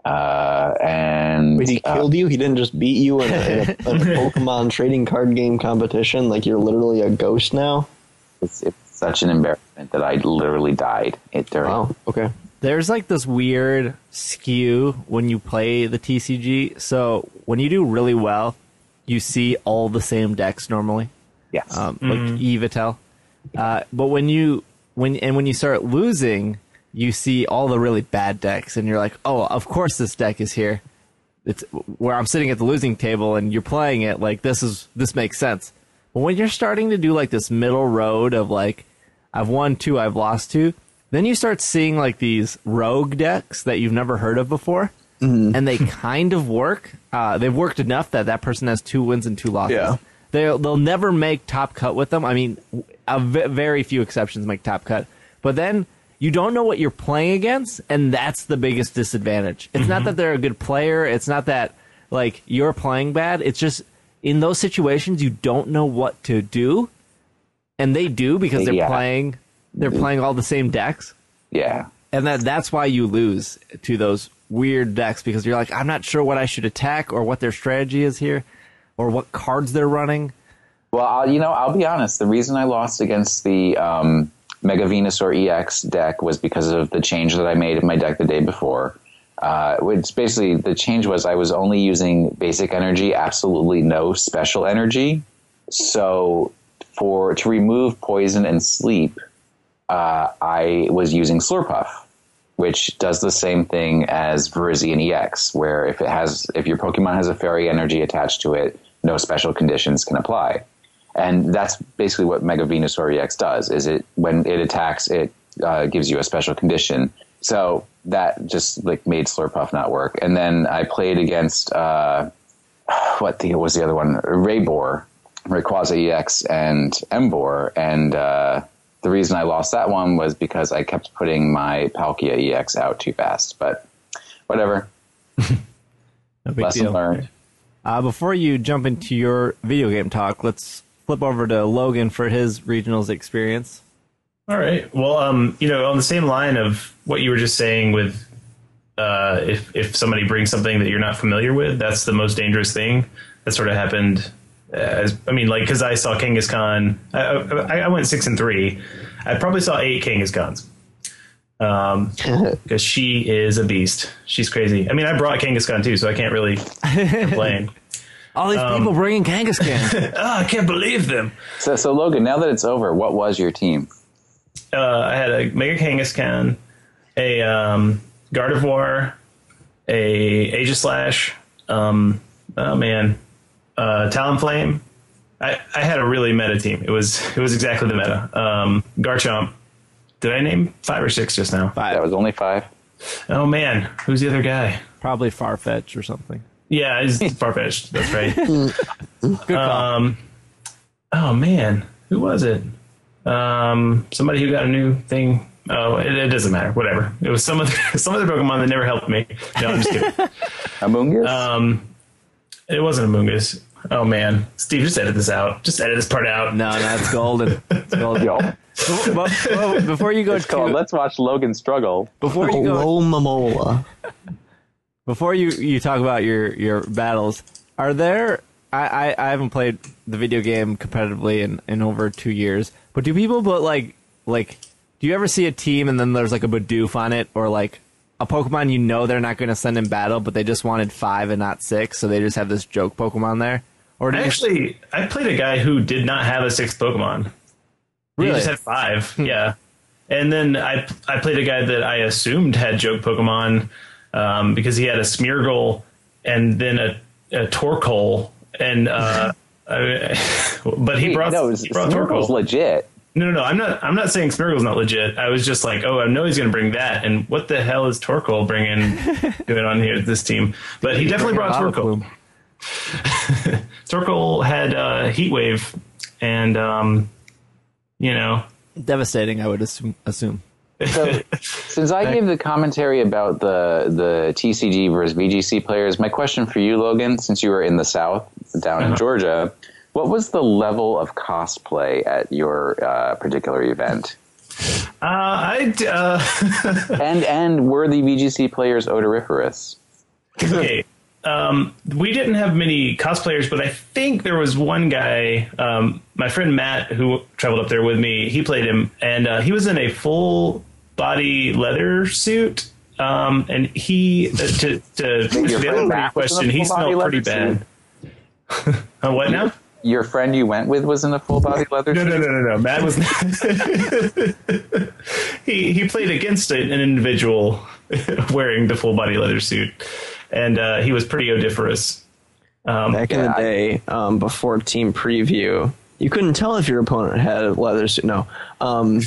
Uh, and Wait, he uh, killed you? He didn't just beat you in a, in a, in a Pokemon trading card game competition? Like you're literally a ghost now? it's, it's such an embarrassment that I literally died. It during Wow. Okay. There's like this weird skew when you play the T C G. So when you do really well, you see all the same decks normally, yes. um, like Evitel. Uh, but when you when and when you start losing, you see all the really bad decks, and you're like, oh, of course this deck is here. It's where I'm sitting at the losing table, and you're playing it like this is this makes sense. But when you're starting to do like this middle road of like, I've won two, I've lost two. Then you start seeing like these rogue decks that you've never heard of before, and they kind of work. Uh, they've worked enough that that person has two wins and two losses. Yeah. They'll, they'll never make top cut with them. I mean, a v- very few exceptions make top cut. But then you don't know what you're playing against, and that's the biggest disadvantage. It's not that they're a good player. It's not that like you're playing bad. It's just in those situations you don't know what to do, and they do because they're Yeah. playing. They're playing all the same decks, yeah. and that that's why you lose to those weird decks because you're like, I'm not sure what I should attack or what their strategy is here, or what cards they're running. Well, I'll, you know, I'll be honest. The reason I lost against the um, Mega Venusaur E X deck was because of the change that I made in my deck the day before. Uh, which basically the change was I was only using basic energy, absolutely no special energy. So for to remove poison and sleep, uh, I was using Slurpuff, which does the same thing as Virizion E X, where if it has if your Pokemon has a fairy energy attached to it, no special conditions can apply. And that's basically what Mega Venusaur E X does, is it when it attacks, it uh, gives you a special condition. So that just like made Slurpuff not work. And then I played against, uh, what the, was the other one? Raybor, Rayquaza E X and Emboar. And uh, the reason I lost that one was because I kept putting my Palkia E X out too fast. But whatever. No big Lesson deal. learned. Uh, before you jump into your video game talk, let's flip over to Logan for his regionals experience. All right. Well, um, you know, on the same line of what you were just saying with uh, if if somebody brings something that you're not familiar with, that's the most dangerous thing. That sort of happened. As I mean, like, because I saw Kangaskhan. I, I, I went six and three. I probably saw eight Kangaskhan's. Um, because she is a beast. She's crazy. I mean, I brought Kangaskhan too, so I can't really complain. All these people bringing Kangaskhan. Oh, I can't believe them. So, so Logan, now that it's over, what was your team? Uh, I had a Mega Kangaskhan, a um, Gardevoir, a Aegislash, um, oh man, uh, Talonflame. I, I had a really meta team. It was it was exactly the meta. Um, Garchomp. Did I name five or six just now? That was only five. Oh man, who's the other guy? Probably Farfetch or something. Yeah, it's Farfetch'd. That's right. Good call. Um, oh man, who was it? Um, somebody who got a new thing. Oh, it, it doesn't matter. Whatever. It was some other some other Pokemon that never helped me. No, I'm just kidding. Amoonguss? Um, it wasn't a Mungus. Oh man, Steve, just edit this out. Just edit this part out. no, no, it's golden. It's golden. Yo. Well, well, before you go It's called to, Let's Watch Logan Struggle. before you go, Hello, Momola. before you, you talk about your, your battles, are there? I, I, I haven't played the video game competitively in, in over two years, but do people put like like do you ever see a team and then there's like a Bidoof on it, or like a Pokemon you know they're not going to send in battle, but they just wanted five and not six, so they just have this joke Pokemon there? Or do I you, actually, I played a guy who did not have a sixth Pokemon. Really? He just had five. Yeah. And then I I played a guy that I assumed had joke Pokemon um, because he had a Smeargle and then a, a Torkoal. And uh, I, but he Wait, brought no, he brought Smeargle's Torkoal. legit. No, no, no. I'm not. I'm not saying Smeargle's not legit. I was just like, oh, I know he's going to bring that. And what the hell is Torkoal bringing doing on here this team? But he definitely brought Torkoal. Torkoal had uh, Heat Wave, and um, you know, devastating? I would assume. assume. So, since I gave the commentary about the the T C G versus V G C players, my question for you, Logan, since you were in the South, down in Uh-huh. Georgia, what was the level of cosplay at your uh, particular event? uh, I uh, and and were the V G C players odoriferous? okay. Um, we didn't have many cosplayers, but I think there was one guy, um, my friend Matt, who traveled up there with me. He played him, and uh, he was in a full body leather suit. Um, and he, uh, to, to, to Your the friend other Matt was in question, a he full-body smelled pretty leather bad. uh, what now? Your friend you went with was in a full body leather No, suit? no, no, no, no. Matt was. he he played against an individual wearing the full body leather suit, and uh, he was pretty odiferous. Um, Back in the Yeah, I- day, um, before team preview, you couldn't tell if your opponent had a leather suit. No, um,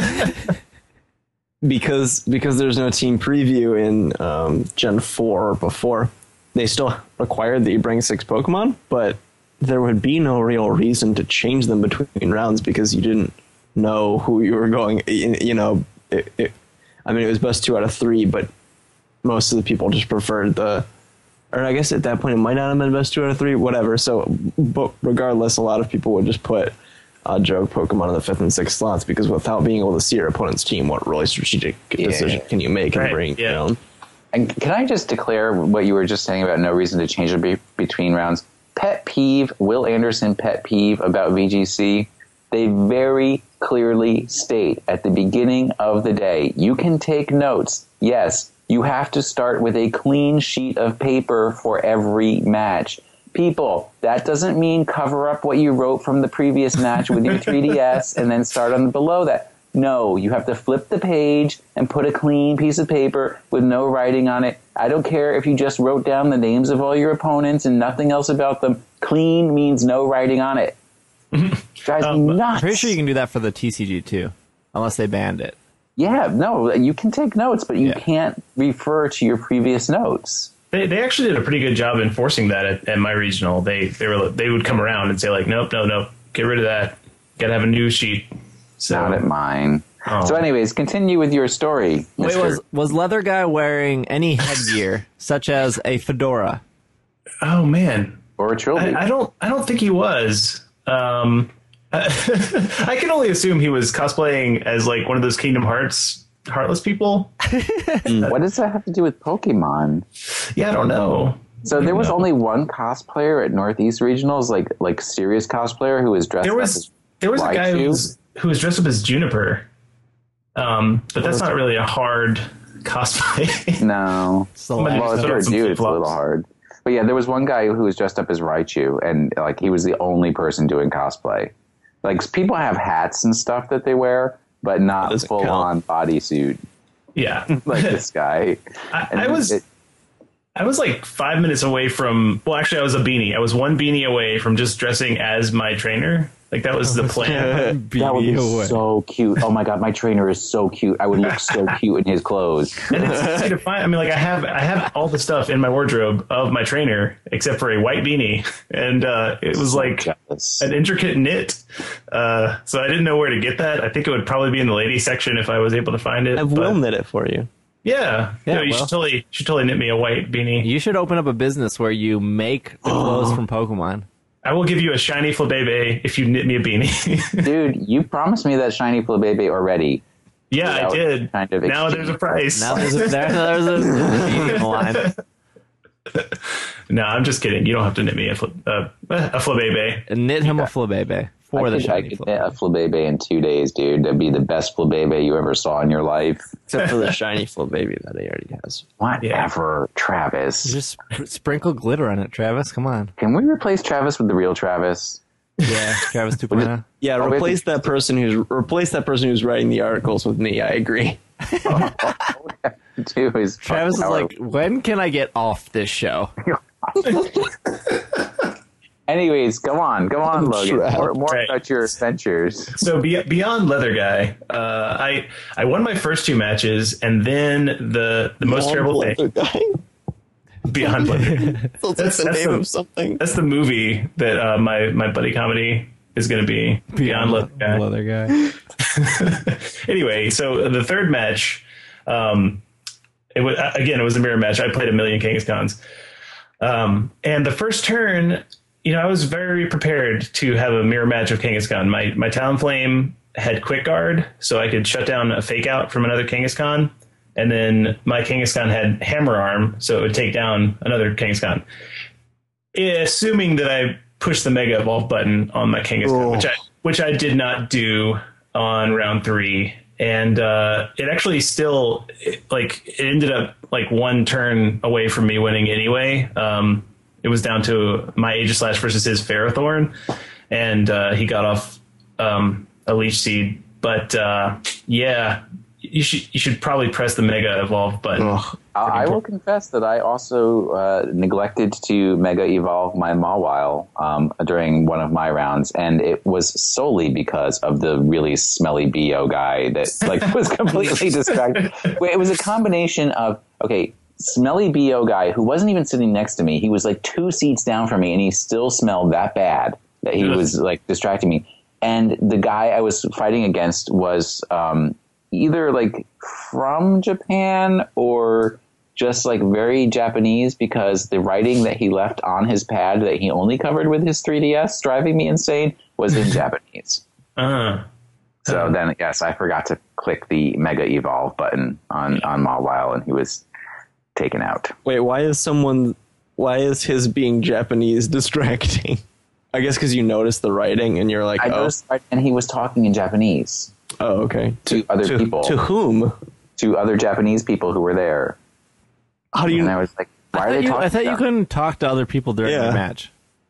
because because there's no team preview in um, Gen four or before. They still required that you bring six Pokemon, but there would be no real reason to change them between rounds because you didn't know who you were going. You know, it, it, I mean, it was best two out of three, but most of the people just preferred the. Or I guess at that point it might not have been best two out of three, whatever. So, but regardless, a lot of people would just put uh, joke Pokemon in the fifth and sixth slots because without being able to see your opponent's team, what really strategic Yeah. decision can you make and Right, bring yeah. your own? And can I just declare what you were just saying about no reason to change it be- between rounds? Pet peeve, Will Anderson pet peeve about V G C. They very clearly state at the beginning of the day, you can take notes. Yes, you have to start with a clean sheet of paper for every match. People, that doesn't mean cover up what you wrote from the previous match with your three D S and then start on below that. No, you have to flip the page and put a clean piece of paper with no writing on it. I don't care if you just wrote down the names of all your opponents and nothing else about them. Clean means no writing on it. Drives me nuts. I'm pretty sure you can do that for the T C G too, unless they banned it. Yeah, no, you can take notes, but you Yeah. can't refer to your previous notes. They they actually did a pretty good job enforcing that at, at my regional. They they were they would come around and say like, nope, no, no, get rid of that. Got to have a new sheet. So Not at mine. Oh. So anyways, continue with your story, Wait, Mister was was Leather Guy wearing any headgear, such as a fedora? oh man, or a trilby. I, I don't I don't think he was. Um, I can only assume he was cosplaying as like one of those Kingdom Hearts heartless people. What does that have to do with Pokemon? Yeah, I don't know. So there was No. only one cosplayer at Northeast Regionals, like like serious cosplayer who was dressed There up was as there was a guy who Raichu? was, who was dressed up as Juniper. Um, but that's not really a hard cosplay. No. Somebody Well, if put you're on a some dude, it's a flip-flops. little hard. But yeah, there was one guy who was dressed up as Raichu, and like he was the only person doing cosplay. Like people have hats and stuff that they wear, but not doesn't full on bodysuit Yeah, like this guy. I, And I was it- I was like five minutes away from. Well, actually, I was a beanie. I was one beanie away from just dressing as my trainer. Like that was the plan. that would be away. so cute. Oh my god, my trainer is so cute. I would look so cute in his clothes. And it's easy to find. I mean, like I have I have all the stuff in my wardrobe of my trainer except for a white beanie, and uh, it was So like jealous. an intricate knit. Uh, so I didn't know where to get that. I think it would probably be in the ladies section if I was able to find it. Have but- Will knit it for you. Yeah, Yeah, no, you well. should totally you should totally knit me a white beanie. You should open up a business where you make the clothes from Pokemon. I will give you a shiny Flabébé if you knit me a beanie. Dude, you promised me that shiny Flabébé already. Yeah, That I was did. kind of now exchange. there's a price. Now there's a, there, there's a beanie in the line. No, I'm just kidding. You don't have to knit me a, fl- uh, a Flabébé. And knit him a Flabébé for I the could, I shiny could knit a Flabébé. Flabébé in two days, dude. That'd be the best Flabébé you ever saw in your life. Except for the shiny Flabébé that he already has. Whatever, Travis. Just sp- sprinkle glitter on it, Travis. Come on. Can we replace Travis with the real Travis? Yeah, Travis two point oh. Yeah, Oh, replace wait. that person who's replace that person who's writing the articles with me. I agree. Dude, is Travis is fuck like, when can I get off this show? Anyways, go on, go on, Logan. trapped. More, more Right. about your adventures. So be- beyond Leather Guy, uh, I I won my first two matches, and then the the most terrible thing. Guy. Beyond Leather. Sounds That's- like the that's name the- of something. That's the movie that uh, my my buddy comedy is going to be. Beyond Leather Guy. Leather guy. Anyway, so the third match, um, it was again it was a mirror match. I played a million Kangaskhan's, um, and the first turn, you know, I was very prepared to have a mirror match of Kangaskhan. My my Talonflame had quick guard, so I could shut down a fake out from another Kangaskhan, and then my Kangaskhan had hammer arm, so it would take down another Kangaskhan. Assuming that I pushed the Mega Evolve button on my Kangaskhan, Oh. which I which I did not do on round three, and uh, it actually still it, like it ended up like one turn away from me winning anyway. Um, it was down to my Aegislash versus his Ferrothorn, and uh, he got off um, a Leech Seed. But uh, yeah, you should you should probably press the Mega Evolve button. Ugh. I, I will confess that I also uh, neglected to Mega Evolve my Mawile um, during one of my rounds, and it was solely because of the really smelly B O guy that like was completely distracted. Wait, it was a combination of, okay, smelly B O guy who wasn't even sitting next to me. He was like two seats down from me, and he still smelled that bad that he Ugh. was like distracting me. And the guy I was fighting against was um, either like from Japan or just like very Japanese, because the writing that he left on his pad that he only covered with his three D S, driving me insane, was in Japanese. Uh, So then, yes, I forgot to click the Mega Evolve button on, on Mawile, and he was taken out. Wait, why is someone? Why is his being Japanese distracting? I guess because you noticed the writing and you're like, I oh, noticed, and he was talking in Japanese oh, okay. to other to- people, To whom? to other Japanese people who were there. How do And I you? was like, why I are thought, they you, talking I thought to you them? couldn't talk to other people during Yeah. the match.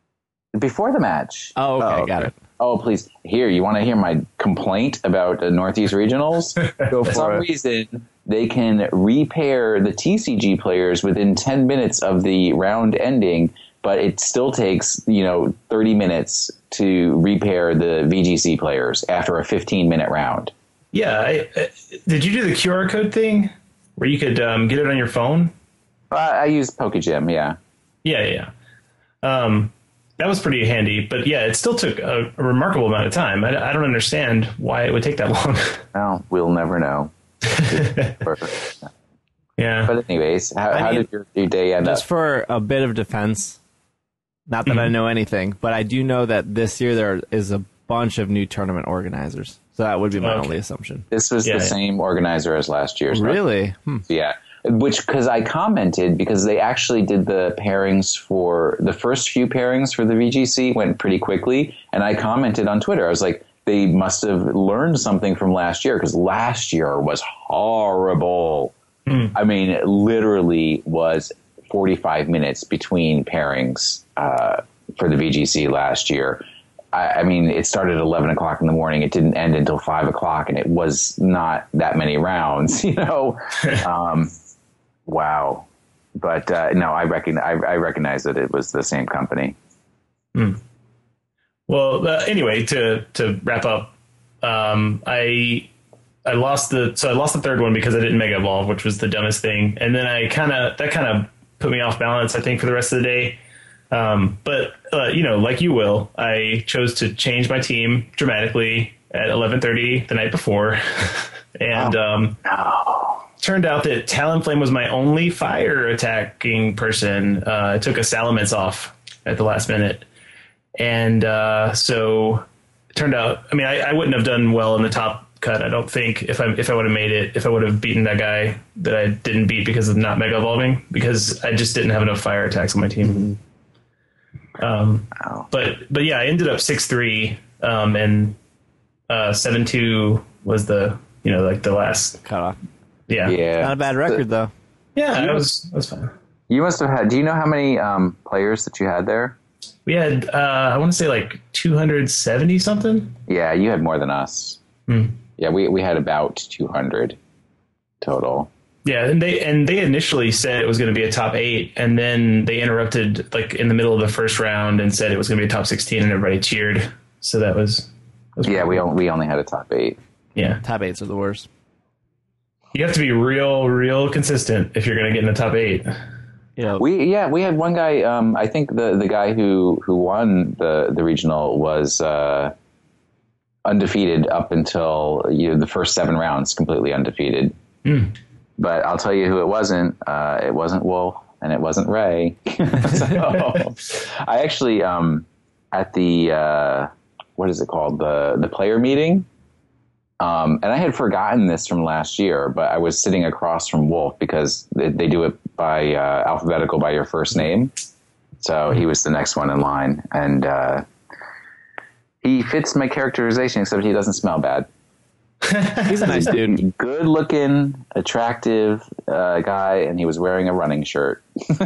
Before the match? Oh, okay, Oh, okay. got it. Oh, please. Here, you want to hear my complaint about the Northeast Regionals? Go For some for it. reason, they can repair the T C G players within ten minutes of the round ending, but it still takes, you know, thirty minutes to repair the V G C players after a fifteen minute round. yeah, I, I, did you do the Q R code thing where you could um, get it on your phone? Uh, I use PokeGym, yeah. Yeah, yeah. yeah. Um, that was pretty handy, but yeah, it still took a, a remarkable amount of time. I, I don't understand why it would take that long. Well, we'll never know. yeah. But anyways, how, I how mean, did your, your day end Just up? for a bit of defense, not that I know anything, but I do know that this year there is a bunch of new tournament organizers. So that would be my Okay. only assumption. This was Yeah, the yeah. same organizer as last year's. right? Really? Hmm. Yeah. Which, because I commented, because they actually did the pairings for the first few pairings for the V G C went pretty quickly. And I commented on Twitter. I was like, they must have learned something from last year, because last year was horrible. I mean, it literally was forty-five minutes between pairings uh, for the V G C last year. I, I mean, it started at eleven o'clock in the morning. It didn't end until five o'clock, and it was not that many rounds, you know? um, wow. But uh, no, I, recognize, I, I recognize that it was the same company. Well, uh, anyway, to to wrap up, um, I I lost the so I lost the third one because I didn't Mega Evolve, which was the dumbest thing, and then I kind of that kind of put me off balance, I think, for the rest of the day. Um, but uh, you know, like you will, I chose to change my team dramatically at eleven thirty the night before, and um, turned out that Talonflame was my only fire attacking person. Uh, I took a Salamence off at the last minute. And uh, so it turned out, I mean, I, I wouldn't have done well in the top cut, I don't think, if I if I would have made it, if I would have beaten that guy that I didn't beat because of not mega evolving, because I just didn't have enough fire attacks on my team. Mm-hmm. Um, wow. But but yeah, I ended up six three, um, and uh, seven two was the you know like the last cutoff. Yeah, yeah, not a bad record though. Yeah, that was that was fine. You must have had. Do you know how many um, players that you had there? We had uh, I want to say like two hundred seventy something. Yeah, you had more than us. Hmm. Yeah, we we had about two hundred total. Yeah, and they and they initially said it was going to be a top eight, and then they interrupted like in the middle of the first round and said it was going to be a top sixteen, and everybody cheered. So that was, that was yeah. We cool. only, we only had a top eight. Yeah, top eights are the worst. You have to be real, real consistent if you're going to get in the top eight. Yeah, we yeah we had one guy. Um, I think the the guy who who won the the regional was. Uh, undefeated up until you know, the first seven rounds, completely undefeated. Mm. But I'll tell you who it wasn't. Uh, it wasn't Wolf, and it wasn't Ray. So, I actually, um, at the, uh, what is it called? The, the player meeting. Um, and I had forgotten this from last year, but I was sitting across from Wolf because they, they do it by uh, alphabetical by your first name. So he was the next one in line. And, uh, he fits my characterization, except he doesn't smell bad. He's a nice dude. Good looking, attractive uh, guy, and he was wearing a running shirt.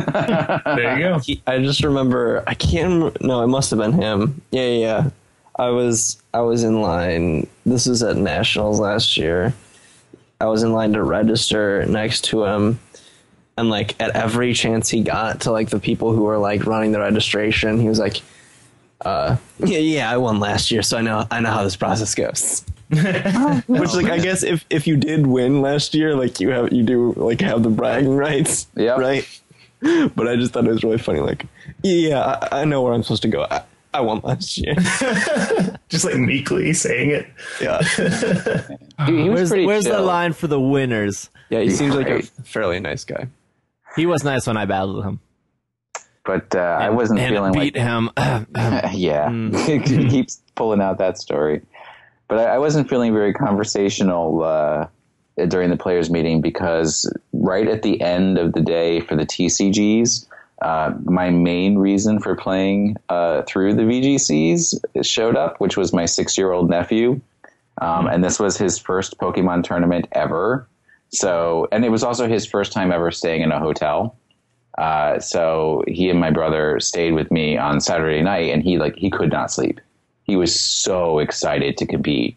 There you go. He, I just remember, I can't remember, no, it must have been him. Yeah, yeah, yeah. I was, I was in line. This was at Nationals last year. I was in line to register next to him. And, like, at every chance he got to, like, the people who were, like, running the registration, he was like, Uh, yeah, yeah, I won last year, so I know I know how this process goes. Which, like, I guess if, if you did win last year, like, you have you do like have the bragging rights, yeah, right? But I just thought it was really funny. Like, yeah, I, I know where I'm supposed to go. I, I won last year. Just like meekly saying it. Yeah. Dude, he was where's pretty where's chill. the line for the winners? Yeah, he He's seems like a great. fairly nice guy. He was nice when I battled him. But uh, I wasn't and feeling beat like him. yeah, Mm. he keeps pulling out that story. But I, I wasn't feeling very conversational uh, during the players' meeting because right at the end of the day for the T C Gs, uh, my main reason for playing uh, through the V G Cs showed up, which was my six-year-old nephew, um, and this was his first Pokemon tournament ever. So, and it was also his first time ever staying in a hotel. Uh, so he and my brother stayed with me on Saturday night, and he like he could not sleep. He was so excited to compete.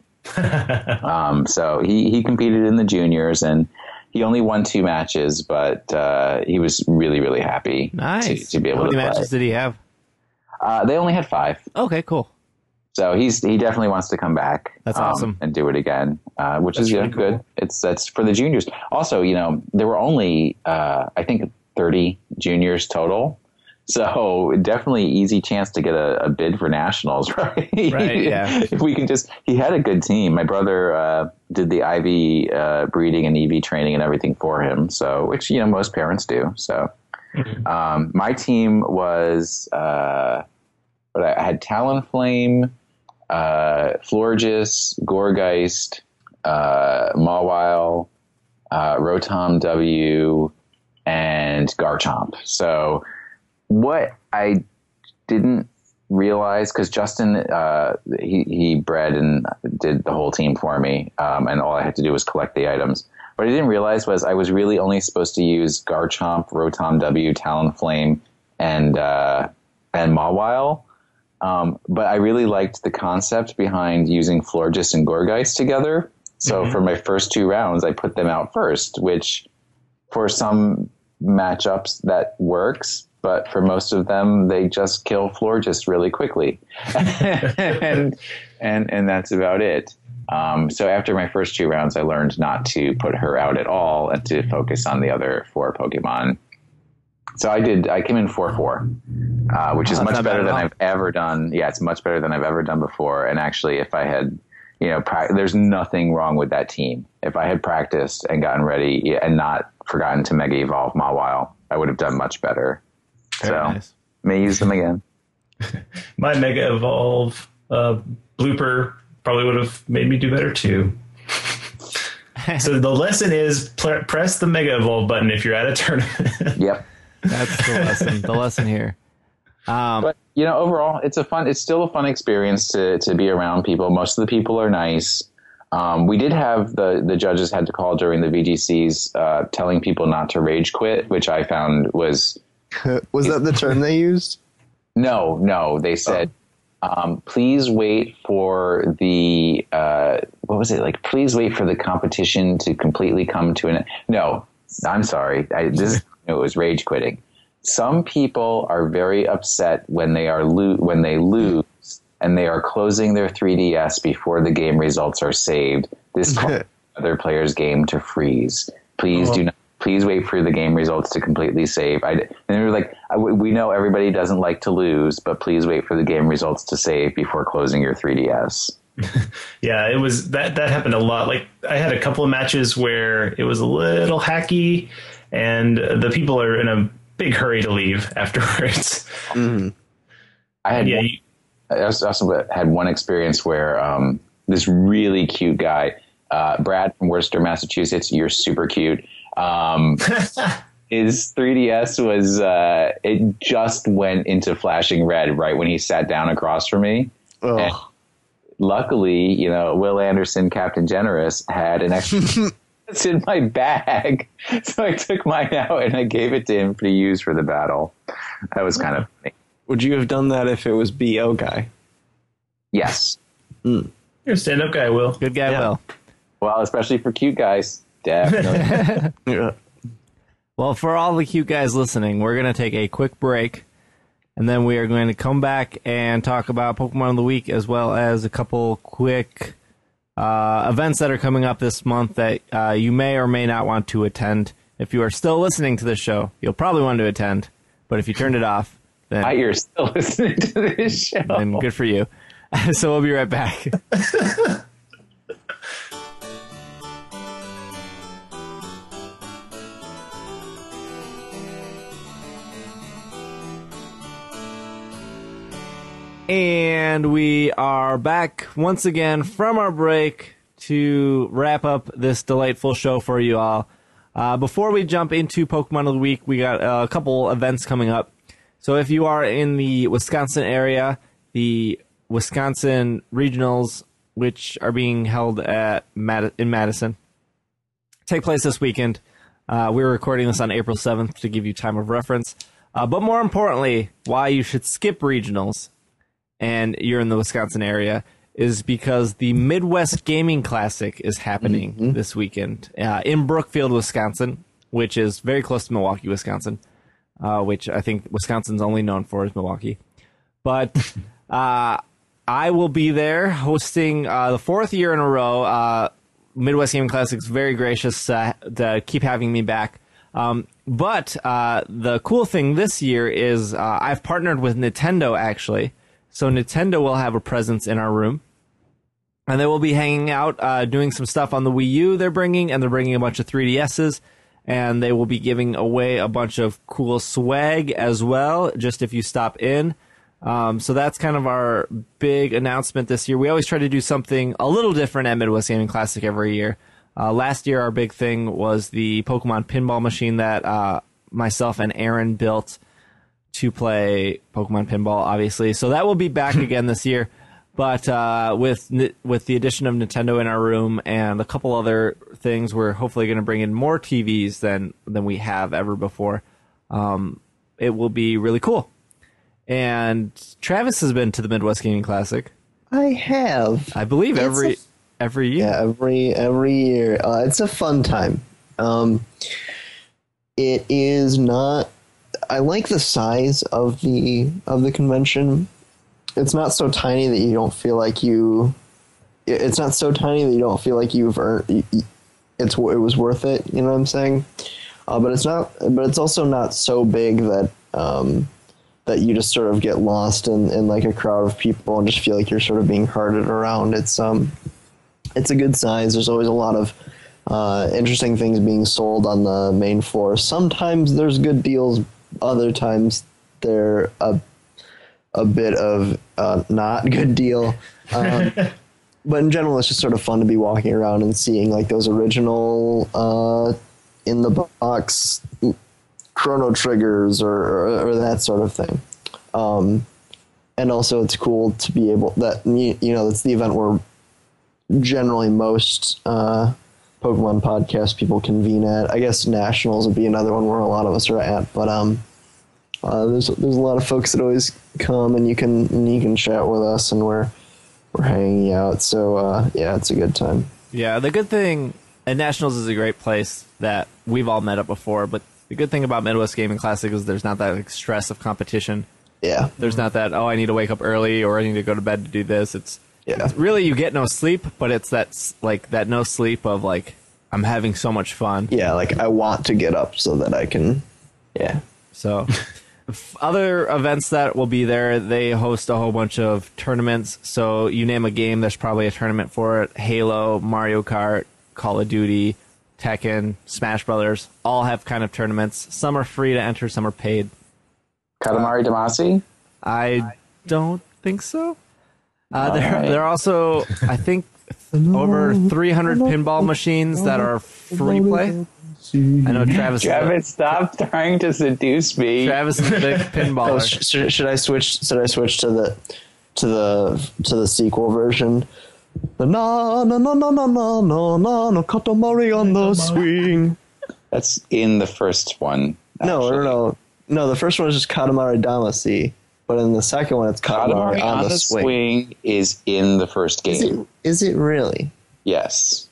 um, so he, he competed in the juniors, and he only won two matches, but uh, he was really, really happy Nice. to, to be able How many to play. matches did he have? Uh, they only had five. Okay, cool. So he's he definitely wants to come back. That's um, awesome. And do it again, uh, which That's is yeah, really good. cool. It's that's for the juniors. Also, you know, there were only uh, I think thirty juniors total. So definitely easy chance to get a, a bid for nationals, right? Right, yeah. If we can just, he had a good team. My brother uh, did the I V uh, breeding and E V training and everything for him. So, which, you know, most parents do. So mm-hmm. um, my team was, uh, but I had Talonflame, uh, Florges, Gourgeist, uh, Mawile, uh, Rotom W, and Garchomp. So, what I didn't realize, because Justin, uh, he, he bred and did the whole team for me, um, and all I had to do was collect the items. What I didn't realize was I was really only supposed to use Garchomp, Rotom W, Talonflame, and uh, and Mawile. Um, but I really liked the concept behind using Florges and Gourgeist together. So mm-hmm. for my first two rounds, I put them out first, which for some matchups that works. But for most of them, they just kill Florges really quickly. and, and and that's about it. Um, so after my first two rounds, I learned not to put her out at all and to focus on the other four Pokemon. So I did. I came in four four, uh, which is oh, much better than all. I've ever done. Yeah, it's much better than I've ever done before. And actually, if I had, you know, pra- there's nothing wrong with that team. If I had practiced and gotten ready and not forgotten to Mega Evolve Mawile, I would have done much better. Very so nice. may use them again. My Mega Evolve uh, blooper probably would have made me do better too. So the lesson is pl- press the Mega Evolve button if you're at a tournament. Yep. That's the lesson. The lesson here. Um, But you know, overall, it's a fun. It's still a fun experience to to be around people. Most of the people are nice. Um, we did have the the judges had to call during the V G Cs, uh, telling people not to rage quit, which I found was Was that the term they used? no, no. They said, um, please wait for the uh, what was it like? Please wait for the competition to completely come to an. No, I'm sorry. I, this it was rage quitting. Some people are very upset when they are lo- when they lose and they are closing their three D S before the game results are saved. This causes other player's game to freeze. Please Oh. do not. Please wait for the game results to completely save. I, and they were like, I, we know everybody doesn't like to lose, but please wait for the game results to save before closing your three D S. Yeah, it was that that happened a lot. Like I had a couple of matches where it was a little hacky, and the people are in a big hurry to leave afterwards. Mm-hmm. I had Yeah, one, you, I also also had one experience where um, this really cute guy, uh, Brad from Worcester, Massachusetts, you're super cute. Um, his three D S was, uh, it just went into flashing red right when he sat down across from me. Oh. And luckily, you know, Will Anderson, Captain Generous, had an extra it's in my bag. So I took mine out and I gave it to him to use for the battle. That was kind of funny. Would you have done that if it was B O guy? Yes. you're a stand-up guy, Will. good guy, Yeah. Will. Well, especially for cute guys. Definitely. Yeah. Well, for all the cute guys listening, we're going to take a quick break, and then we are going to come back and talk about Pokemon of the Week, as well as a couple quick uh, events that are coming up this month that uh, you may or may not want to attend. If you are still listening to this show, you'll probably want to attend, but if you turned it off, then, Hi, you're still listening to this show. then good for you. So we'll be right back. And we are back once again from our break to wrap up this delightful show for you all. Uh, before we jump into Pokemon of the Week, we got uh, a couple events coming up. So if you are in the Wisconsin area, the Wisconsin Regionals, which are being held at Mad- in Madison, take place this weekend. Uh, we're recording this on April seventh to give you time of reference. Uh, but more importantly, why you should skip regionals and you're in the Wisconsin area is because the Midwest Gaming Classic is happening Mm-hmm. this weekend uh, in Brookfield, Wisconsin, which is very close to Milwaukee, Wisconsin, uh, which I think Wisconsin's only known for is Milwaukee. But uh, I will be there hosting uh, the fourth year in a row. Uh, Midwest Gaming Classic is very gracious uh, to keep having me back. Um, but uh, the cool thing this year is uh, I've partnered with Nintendo, actually. So Nintendo will have a presence in our room. And they will be hanging out, uh, doing some stuff on the Wii U they're bringing, and they're bringing a bunch of three D S's. And they will be giving away a bunch of cool swag as well, just if you stop in. Um, so that's kind of our big announcement this year. We always try to do something a little different at Midwest Gaming Classic every year. Uh, last year, our big thing was the Pokemon pinball machine that uh, myself and Aaron built to play Pokemon pinball, obviously. So that will be back again this year. But uh, with with the addition of Nintendo in our room and a couple other things, we're hopefully going to bring in more T Vs than, than we have ever before. Um, it will be really cool. And Travis has been to the Midwest Gaming Classic, I have. I believe, It's every a- every year. Yeah, every every year. Uh, it's a fun time. Um, it is not. I like the size of the of the convention. It's not so tiny that you don't feel like you. It's not so tiny that you don't feel like you've earned. It's it was worth it. You know what I'm saying? Uh, but it's not. But it's also not so big that um, that you just sort of get lost in, in like a crowd of people and just feel like you're sort of being carted around. It's um. It's a good size. There's always a lot of uh, interesting things being sold on the main floor. Sometimes there's good deals. Other times they're a, a bit of a not good deal. Um, but in general, it's just sort of fun to be walking around and seeing like those original uh, in the box Chrono Triggers or, or, or that sort of thing. Um, and also it's cool to be able that, you know, it's the event where generally most uh, Pokemon podcast people convene at. I guess Nationals would be another one where a lot of us are at, but um, uh, there's there's a lot of folks that always come and you can and you can chat with us and we're we're hanging out. So uh, yeah, it's a good time. Yeah, the good thing, and Nationals is a great place that we've all met up before, but the good thing about Midwest Gaming Classic is there's not that like, stress of competition. Yeah, there's not that, oh, I need to wake up early or I need to go to bed to do this. It's yeah, it's really you get no sleep, but it's that like that no sleep of like I'm having so much fun. Yeah, like I want to get up so that I can. Yeah. So other events that will be there, they host a whole bunch of tournaments. So you name a game, there's probably a tournament for it. Halo, Mario Kart, Call of Duty, Tekken, Smash Brothers, all have kind of tournaments. Some are free to enter, some are paid. Katamari Damacy? I don't think so. Uh, there, right. there are also, I think, over three hundred pinball machines that are free play. I know Travis. Travis, stop trying to seduce me. Travis is a big Oh, pinballer. sh- should, should I switch? Should I switch to the to the to the sequel version? The na na na na na na na na na Katamari on the swing. That's in the first one. No, actually. no, no, no. The first one is just Katamari Damacy, but in the second one, it's Katamari, Katamari on, the, swing. swing is in the first Is game. it, is it really? Yes.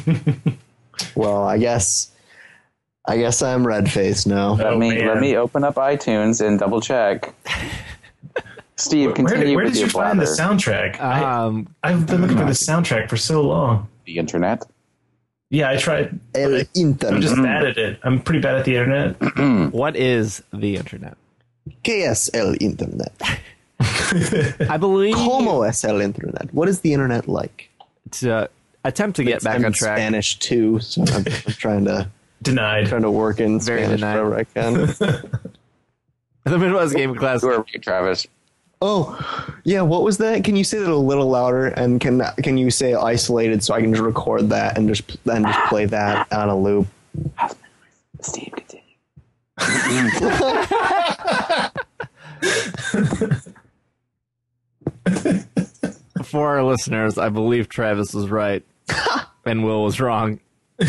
Well, I guess. I guess I'm red faced now. Let Oh, me man. let me open up iTunes and double check. Steve, Where, continue did, where with did your you find the blather. soundtrack? Um, I, I've been looking for the soundtrack for so long. The internet. Yeah, I tried. El I'm Internet. just bad at it. I'm pretty bad at the internet. what is the internet? ¿Qué es el Internet? I believe ¿Cómo es el Internet? What is the Internet like? to attempt to get back I'm on in track. Spanish too, so I'm, I'm trying to Denied. trying to work in Very Spanish denied. wherever I can. The Midwest Gaming Class. Who are we, Travis? Oh, yeah. What was that? Can you say that a little louder? And can can you say isolated so I can just record that and just then just play that on a loop? Steve, continue. For our listeners, I believe Travis was right and Will was wrong.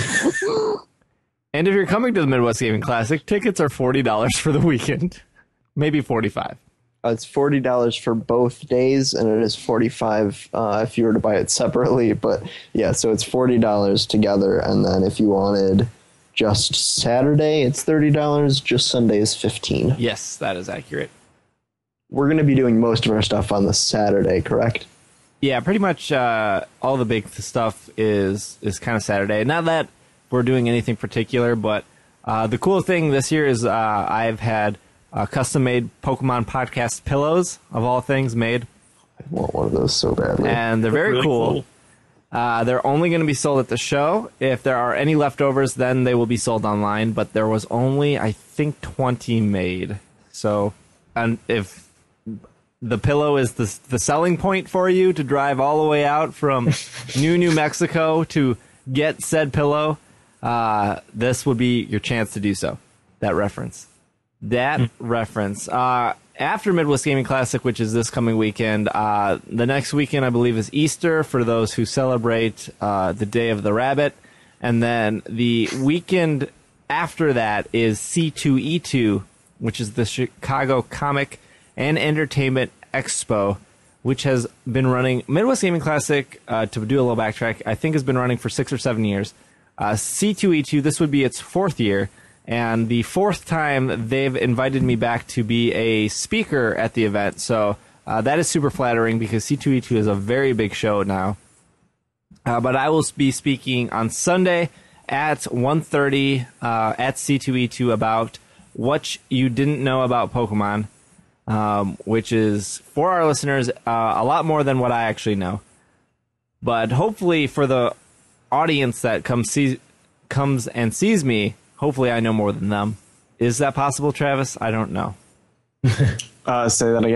And if you're coming to the Midwest Gaming Classic, tickets are forty dollars for the weekend. Maybe forty-five Uh, it's forty dollars for both days, and it is forty-five uh, if you were to buy it separately. But yeah, so it's forty dollars together, and then if you wanted just Saturday, it's thirty dollars. Just Sunday is fifteen. Yes, that is accurate. We're going to be doing most of our stuff on the Saturday, correct? Yeah, pretty much uh, all the big stuff is is kind of Saturday. Not that we're doing anything particular, but uh, the cool thing this year is uh, I've had uh, custom-made Pokemon podcast pillows, of all things, made. I want one of those so badly. And they're very Really cool. Uh, they're only going to be sold at the show. If there are any leftovers, then they will be sold online. But there was only, I think, twenty made. So, and if the pillow is the the selling point for you to drive all the way out from New New Mexico to get said pillow, uh, this would be your chance to do so. That reference. That reference. Uh, after Midwest Gaming Classic, which is this coming weekend, uh, the next weekend, I believe, is Easter for those who celebrate uh, the Day of the Rabbit. And then the weekend after that is C two E two, which is the Chicago Comic and Entertainment Expo, which has been running. Midwest Gaming Classic, uh, to do a little backtrack, I think has been running for six or seven years. Uh, C two E two, this would be its fourth year. And the fourth time they've invited me back to be a speaker at the event. So uh, that is super flattering because C two E two is a very big show now. Uh, but I will be speaking on Sunday at one thirty uh, at C two E two about what you didn't know about Pokemon, um, which is, for our listeners, uh, a lot more than what I actually know. But hopefully for the audience that comes see, comes and sees me, hopefully I know more than them. Is that possible, Travis? I don't know. Uh, say that again.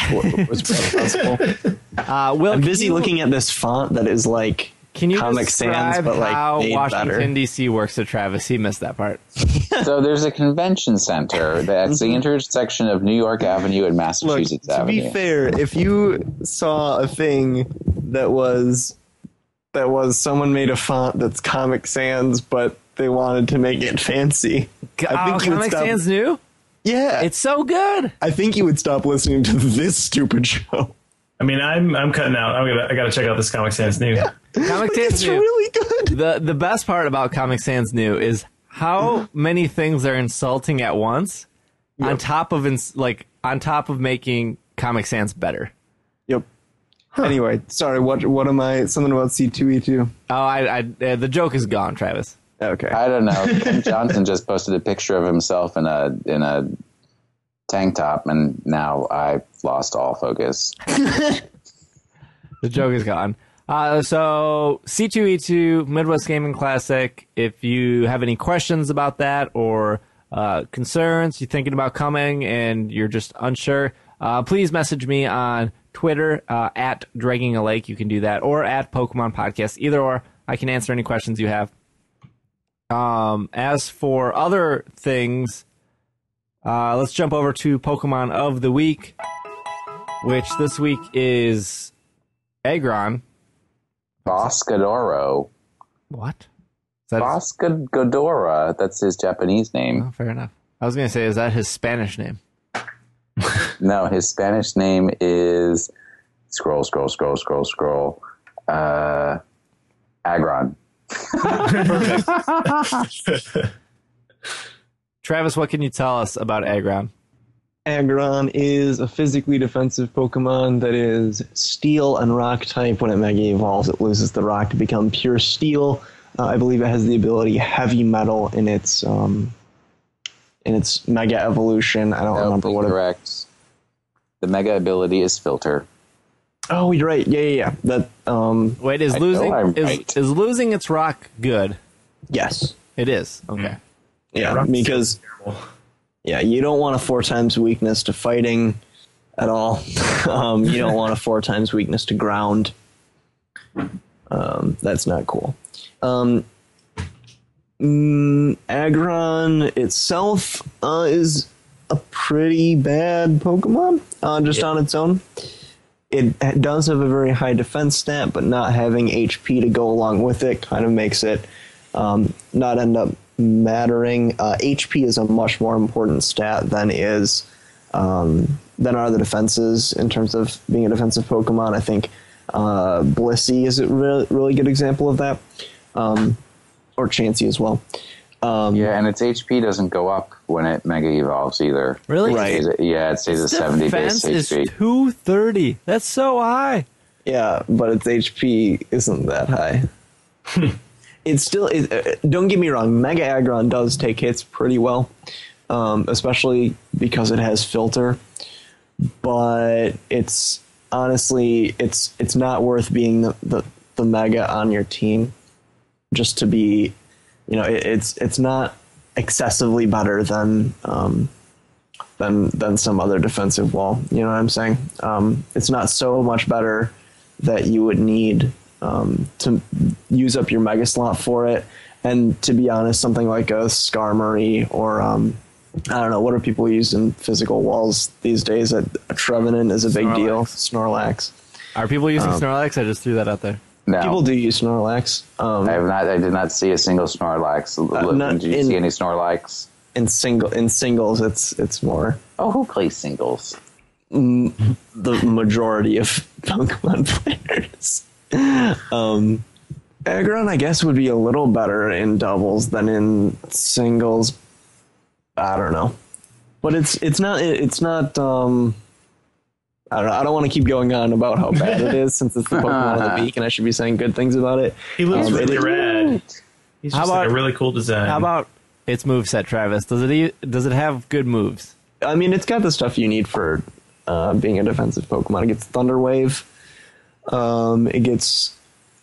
what was possible. Uh, Will, I'm can busy you- looking at this font that is like Can you Comic describe Sans, but like how made Washington better. D C works to Travis? He missed that part. So there's a convention center that's the intersection of New York Avenue and Look, Massachusetts to Avenue. be fair, if you saw a thing that was that was someone made a font that's Comic Sans, but they wanted to make it fancy, I oh, think you would Comic stop. Sans new? Yeah, It's so good. I think you would stop listening to this stupid show. I mean, I'm I'm cutting out. I'm gonna I gotta check out this Comic Sans new. Comic Sans It's new. really good. The the best part about Comic Sans new is how many things they're insulting at once, on top of ins- like on top of making Comic Sans better. Yep. Anyway, sorry. What what am I? Something about C two E two. Oh, I, I uh, the joke is gone, Travis. Okay. I don't know. Ken Johnson just posted a picture of himself in a in a tank top, and now I've lost all focus. The joke is gone. Uh, so C two E two Midwest Gaming Classic. If you have any questions about that or uh, concerns, you're thinking about coming and you're just unsure, uh, please message me on Twitter uh, at Dragging a Lake. You can do that, or at Pokemon Podcast. Either or, I can answer any questions you have. Um, as for other things, uh, let's jump over to Pokemon of the Week, which this week is Aggron. Boscadoro. What? Is that Boscagodora. That's his Japanese name. oh, fair enough. I was going to say, is that his Spanish name? No, his Spanish name is scroll, scroll, scroll, scroll, scroll. Uh, Aggron. Travis, what can you tell us about Aggron? Aggron is a physically defensive Pokemon that is Steel and Rock type. When it Mega Evolves, it loses the Rock to become pure Steel. Uh, I believe it has the ability Heavy Metal in its um, in its Mega Evolution. I don't Nope, remember what it. correct. The Mega ability is Filter. Oh, you're right. Yeah, yeah, yeah. That. Um, Wait, is I know losing I'm is, right. is losing its rock good? yes. It is. Okay. Yeah, Rock's because terrible. yeah, you don't want a four times weakness to fighting at all. um, you don't want a four times weakness to ground. Um, that's not cool. Um, mm, Aggron itself uh, is a pretty bad Pokemon uh, just on its own. It does have a very high defense stat, but not having H P to go along with it kind of makes it um, not end up mattering. Uh, H P is a much more important stat than is um, than are the defenses in terms of being a defensive Pokemon. I think uh, Blissey is a really, really good example of that, um, or Chansey as well. Um, Yeah, and its H P doesn't go up when it Mega Evolves either. Really? It Right. stays- yeah, it stays at seventy base Defense is H P. two thirty. That's so high. Yeah, but its H P isn't that high. It's still. It, uh, don't get me wrong. Mega Aggron does take hits pretty well, um, especially because it has Filter. But it's honestly, it's it's not worth being the, the, the Mega on your team just to be. You know, it, it's it's not excessively better than um, than than some other defensive wall. You know what I'm saying? Um, it's not so much better that you would need um, to use up your mega slot for it. And to be honest, something like a Skarmory or um, I don't know, what are people using physical walls these days? A, a Trevenant is a big Snorlax. deal. Snorlax. Are people using Um, Snorlax? I just threw that out there. No, People do use Snorlax. Um, I have not. I did not see a single Snorlax. Uh, not did you in- see any Snorlax? in single in singles, it's it's more Oh, who plays singles? the majority of Pokemon players. Um, Aggron, I guess, would be a little better in doubles than in singles. I don't know, but it's it's not it's not. Um, I don't know. I don't want to keep going on about how bad it is since it's the Pokemon of the week, and I should be saying good things about it. He looks Um, really it- rad. He's How just like about- a really cool design. How about its moveset, Travis? Does it e- does it have good moves? I mean, it's got the stuff you need for uh, being a defensive Pokemon. It gets Thunder Wave. Um, it gets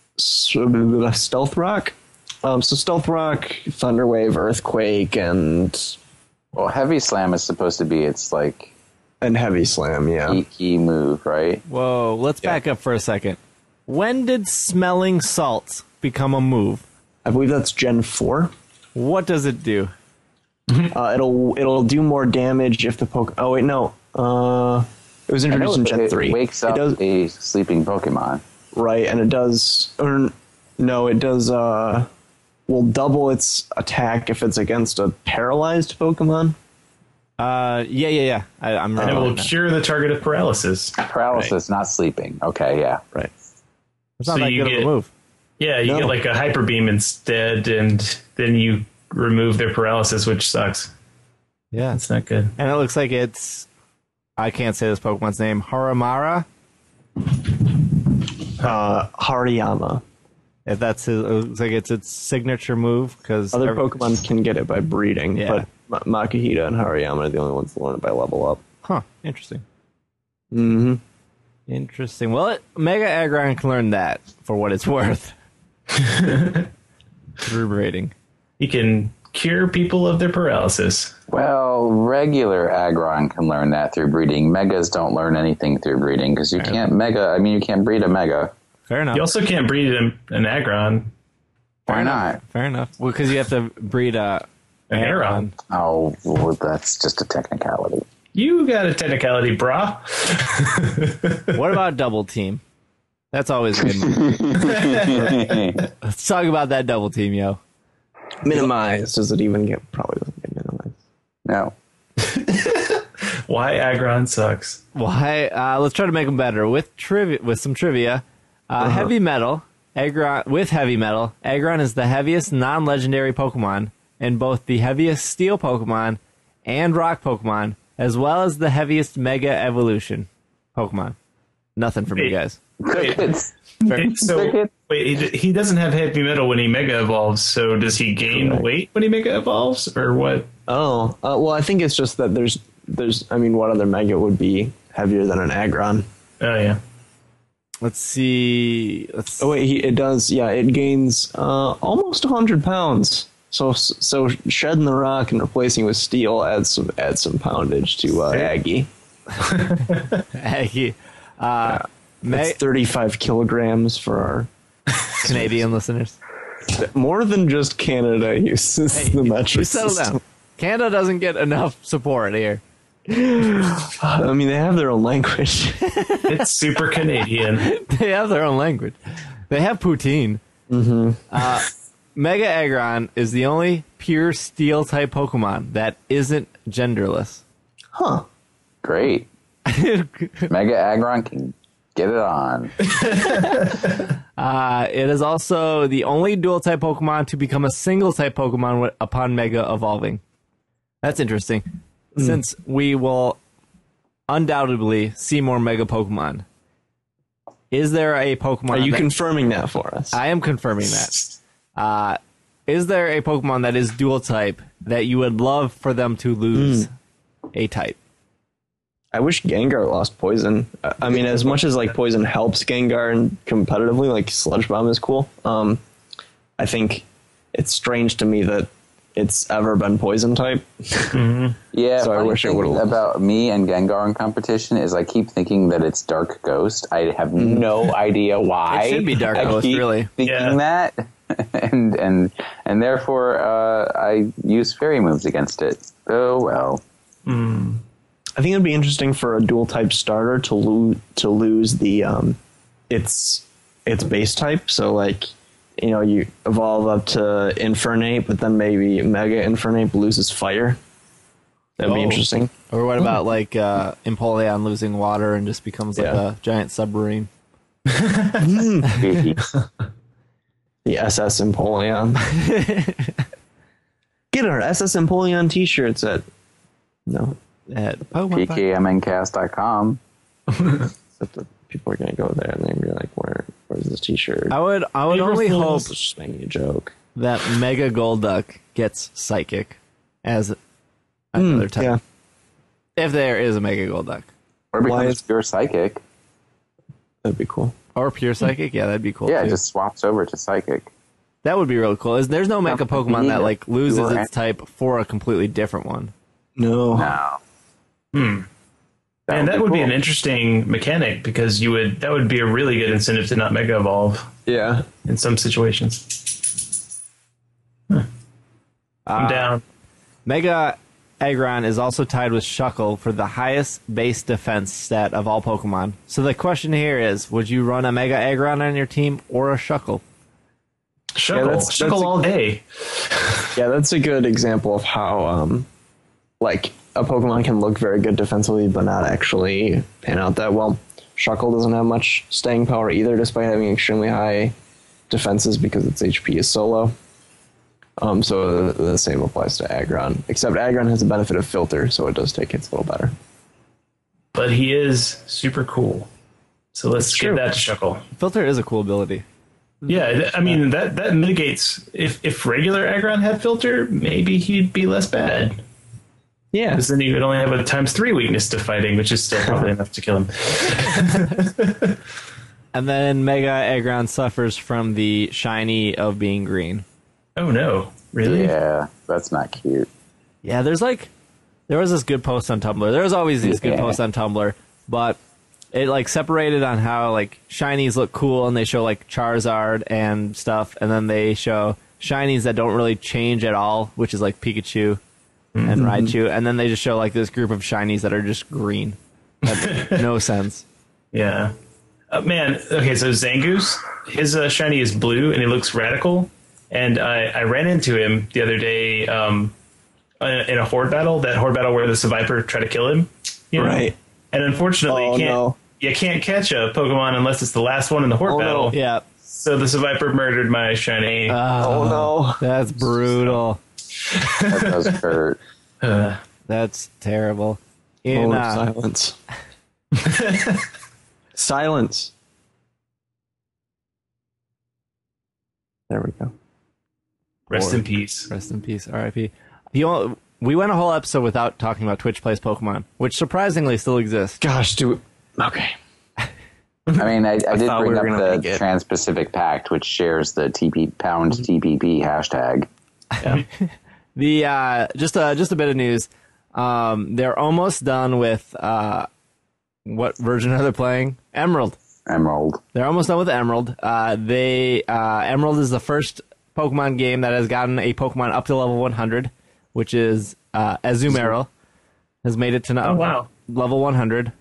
s- Stealth Rock. Um, so Stealth Rock, Thunder Wave, Earthquake, and Well, Heavy Slam is supposed to be its like And Heavy Slam, yeah. key, key move, right? Whoa, let's Yeah. back up for a second. When did smelling salts become a move? I believe that's Gen four. What does it do? Uh, it'll it'll do more damage if the poke. Oh wait, no. Uh, it was I know introduced in it, Gen it three. wakes It up does a sleeping Pokemon. right, and it does. Or no, it does. Uh, will double its attack if it's against a paralyzed Pokemon. Uh, yeah, yeah, yeah. I, I'm And it remembering will now. cure the target of paralysis. Paralysis, not sleeping. Okay, yeah. Right. It's not so that you good of get- a move. Yeah, you No. get like a hyper beam instead, and then you remove their paralysis, which sucks. Yeah. It's not good. And it looks like it's, I can't say this Pokemon's name, Haramara. Uh, Hariyama. If that's his, it looks like it's its signature move because Other Pokemon can get it by breeding, Yeah. but Ma- Makuhita and Hariyama are the only ones that learn it by level up. Huh, interesting. Mm-hmm. Interesting. Well, it, Mega Aggron can learn that for what it's worth. Through breeding. You can cure people of their paralysis. Well, regular Aggron can learn that through breeding. Megas don't learn anything through breeding because you can't mega. I mean, you can't breed a mega. Fair enough. You also can't breed an, an Aggron. Why not? Fair enough. Well, because you have to breed a An Aeron. Oh, well, that's just a technicality. You got a technicality, brah. What about Double Team? That's always a good move. Let's talk about that Double Team, yo. Minimized. Does it even get? Probably doesn't get minimized. No. Why Aggron sucks. Why? Uh, let's try to make them better with trivia. With some trivia, uh, heavy metal. Aggron with heavy metal. Aggron is the heaviest non-legendary Pokemon, and both the heaviest Steel Pokemon and Rock Pokemon, as well as the heaviest Mega Evolution Pokemon. Nothing for me, Wait. guys. Wait, It's, wait, so wait, he, d- he doesn't have heavy metal when he mega evolves. So does he gain Correct. weight when he mega evolves, or what? Oh, uh, well, I think it's just that there's, there's. I mean, what other Mega would be heavier than an Aggron? Oh yeah. Let's see. Let's. Oh wait, he, it does. Yeah, it gains uh, almost one hundred pounds. So, so shedding the rock and replacing with steel adds some adds some poundage to uh, Aggie. Aggie. Uh, Me- It's thirty-five kilograms for Canadian listeners. our. More than just Canada uses the metric You settle system. down. Canada doesn't get enough support here. I mean, they have their own language. It's super Canadian. They have their own language. They have poutine. Mm-hmm. Uh, Mega Aggron is the only pure steel type Pokemon that isn't genderless. Huh. great. Mega Aggron can get it on. Uh, it is also the only dual type Pokemon to become a single type Pokemon w- upon Mega evolving. That's interesting, since we will undoubtedly see more Mega Pokemon. Is there a Pokemon? Are you that- confirming that for us? I am confirming that. Uh, is there a Pokemon that is dual type that you would love for them to lose a type? I wish Gengar lost poison. I I mean, as much as like poison helps Gengar and competitively, like Sludge Bomb is cool. Um, I think it's strange to me that it's ever been poison type. Yeah, So I funny wish it thing would've lost. about me and Gengar in competition is I keep thinking that it's Dark Ghost. I have no idea why. It should be Dark I Ghost, keep really. Thinking Yeah. that, and and and therefore uh, I use fairy moves against it. Oh well. I think it'd be interesting for a dual type starter to lose to lose the um, its its base type. So like, you know, you evolve up to Infernape, but then maybe Mega Infernape loses fire. That'd be Oh. interesting. Or what about like uh, Empoleon losing water and just becomes like Yeah. a giant submarine? The S S Empoleon. Get our S S Empoleon t-shirts at no. At Pokemon P K M N cast dot com. Except that people are gonna go there and they're gonna be like, "Where, where's this T-shirt?" I would, I would only hope It's just making a joke. that Mega Golduck gets Psychic as another type. Yeah, If there is a Mega Golduck. Or Why becomes is- pure psychic. that'd be cool. Or Pure Psychic, yeah, that'd be cool. Yeah, it too. just swaps over to psychic. That would be really cool. Is there's no Mega Nothing Pokemon that either. like loses Pure its type for a completely different one? No, No. That And would that be would be cool. an interesting mechanic because you would that would be a really good incentive to not mega evolve Yeah. in some situations. Huh. I'm Uh, down. Mega Aggron is also tied with Shuckle for the highest base defense stat of all Pokemon. So the question here is, would you run a Mega Aggron on your team or a Shuckle? Shuckle, that's- Shuckle that's a- all day. Yeah, that's a good example of how, um, like, a Pokemon can look very good defensively, but not actually pan out that well. Shuckle doesn't have much staying power either, despite having extremely high defenses because its H P is so low. Um, so the, the same applies to Aggron, except Aggron has the benefit of filter, so it does take hits a little better. But he is super cool. So let's It's give true. that to Shuckle. Filter is a cool ability. Yeah, th- I mean that that mitigates if if regular Aggron had filter, maybe he'd be less bad. Yeah, Because then you would only have a times three weakness to fighting, which is still probably enough to kill him. And then Mega Aggron suffers from the shiny of being green. Oh no, really? Yeah, that's not cute. Yeah, there's like, there was this good post on Tumblr. There's always these good Yeah. posts on Tumblr, but it like separated on how like shinies look cool and they show like Charizard and stuff, and then they show shinies that don't really change at all, which is like Pikachu and Raichu, and then they just show like this group of shinies that are just green. That makes no sense. Yeah. Uh, man, okay, so Zangoose, his uh, shiny is blue and he looks radical. And I, I ran into him the other day um, in a horde battle, that horde battle where the Seviper tried to kill him. You know? Right. And unfortunately, Oh, you, can't, no. you can't catch a Pokemon unless it's the last one in the horde Oh, no. battle. Yeah. So the Seviper murdered my shiny. Oh no. That's brutal. That does hurt. Uh, That's terrible. In, Moment uh, of silence. Silence. There we go. rest in peace. Rest in peace, R I P. The only, we went a whole episode without talking about Twitch Plays Pokemon, which surprisingly still exists. Gosh, do okay. I mean, I, I did thought we bring were gonna up make the it. Trans-Pacific Pact, which shares the T P pound T P P hashtag. Yeah. The uh, just a just a bit of news. Um, they're almost done with uh, what version are they playing? Emerald. Emerald. They're almost done with Emerald. Uh, they uh, Emerald is the first Pokemon game that has gotten a Pokemon up to level one hundred, which is uh, Azumarill has made it to now Oh, wow. level one hundred.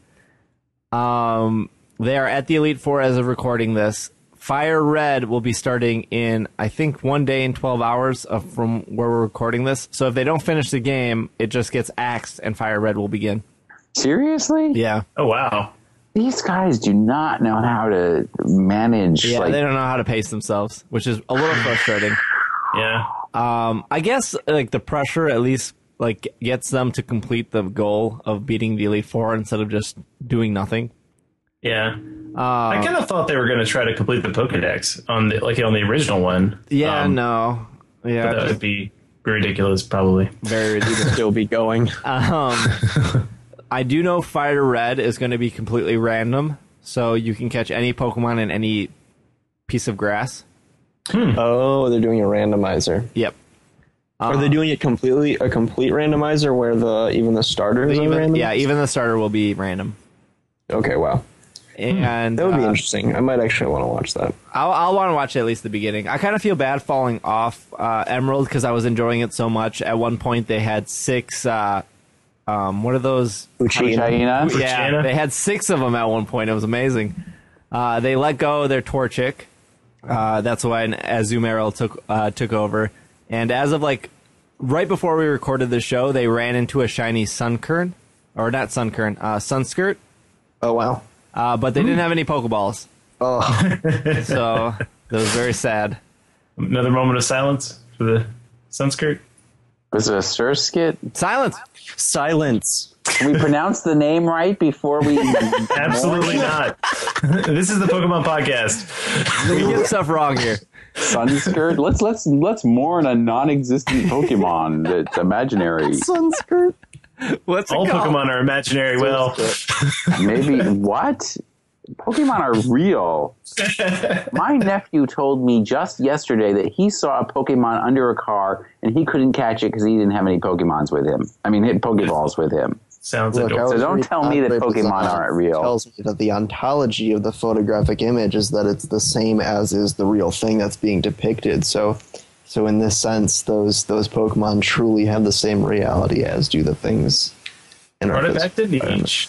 Um, they are at the Elite Four as of recording this. Fire Red will be starting in, I think, one day and twelve hours of, from where we're recording this. So if they don't finish the game, it just gets axed and Fire Red will begin. Seriously? Yeah. Oh, wow. These guys do not know how to manage. Yeah, like, they don't know how to pace themselves, which is a little frustrating. Yeah. Um, I guess like the pressure at least like gets them to complete the goal of beating the Elite Four instead of just doing nothing. Yeah. Um, I kind of thought they were going to try to complete the Pokedex on the like on the original one. Yeah, Um, no, yeah, That would be ridiculous, probably. very ridiculous. Still be going. Um, I do know Fire Red is going to be completely random, so you can catch any Pokemon in any piece of grass. Oh, they're doing a randomizer. Yep. Are they doing it completely a complete randomizer where the even the starters are Even, random? yeah, even the starter will be random. Okay, wow. And That would be uh, interesting. I might actually want to watch that. I'll, I'll want to watch at least the beginning. I kind of feel bad falling off uh, Emerald because I was enjoying it so much. At one point, they had six. Uh, um, what are those? Uchina. China? Yeah, China? they had six of them at one point. It was amazing. Uh, they let go of their Torchic. Uh, that's when Azumarill took uh, took over. And as of like right before we recorded the show, they ran into a shiny Sunkern, or not Sunkern, uh, Sunskirt. Oh wow. Uh, but they didn't have any Pokeballs, Oh, so that was very sad. Another moment of silence for the Sunskirt. Was it a Surskit? Silence. silence. Can we pronounce the name right before we... Absolutely not. This is the Pokemon podcast. We get stuff wrong here. Sunskirt? Let's let's let's mourn a non-existent Pokemon that's imaginary. Sunskirt. What's it All called? Pokemon are imaginary. Well, Maybe what? Pokemon are real. My nephew told me just yesterday that he saw a Pokemon under a car and he couldn't catch it because he didn't have any Pokemons with him. I mean, hit Pokeballs with him. sounds Look, I adorable. was So don't reading tell me that Andre Pokemon Bazan. aren't real. It tells me that the ontology of the photographic image is that it's the same as is the real thing that's being depicted. So, so in this sense, those those Pokemon truly have the same reality as do the things in our Run it back to physical Nietzsche.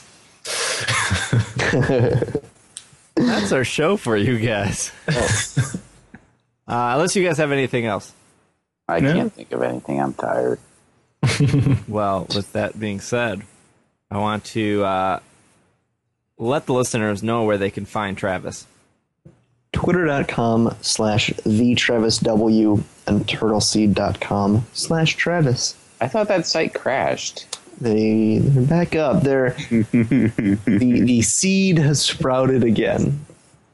That's our show for you guys. environment. Uh, unless you guys have anything else. I No. can't think of anything. I'm tired. Well, with that being said, I want to uh, let the listeners know where they can find Travis. Twitter.com slash the Travis W and turtleseed.com slash Travis. I thought that site crashed. They they're back up. They're the the seed has sprouted again.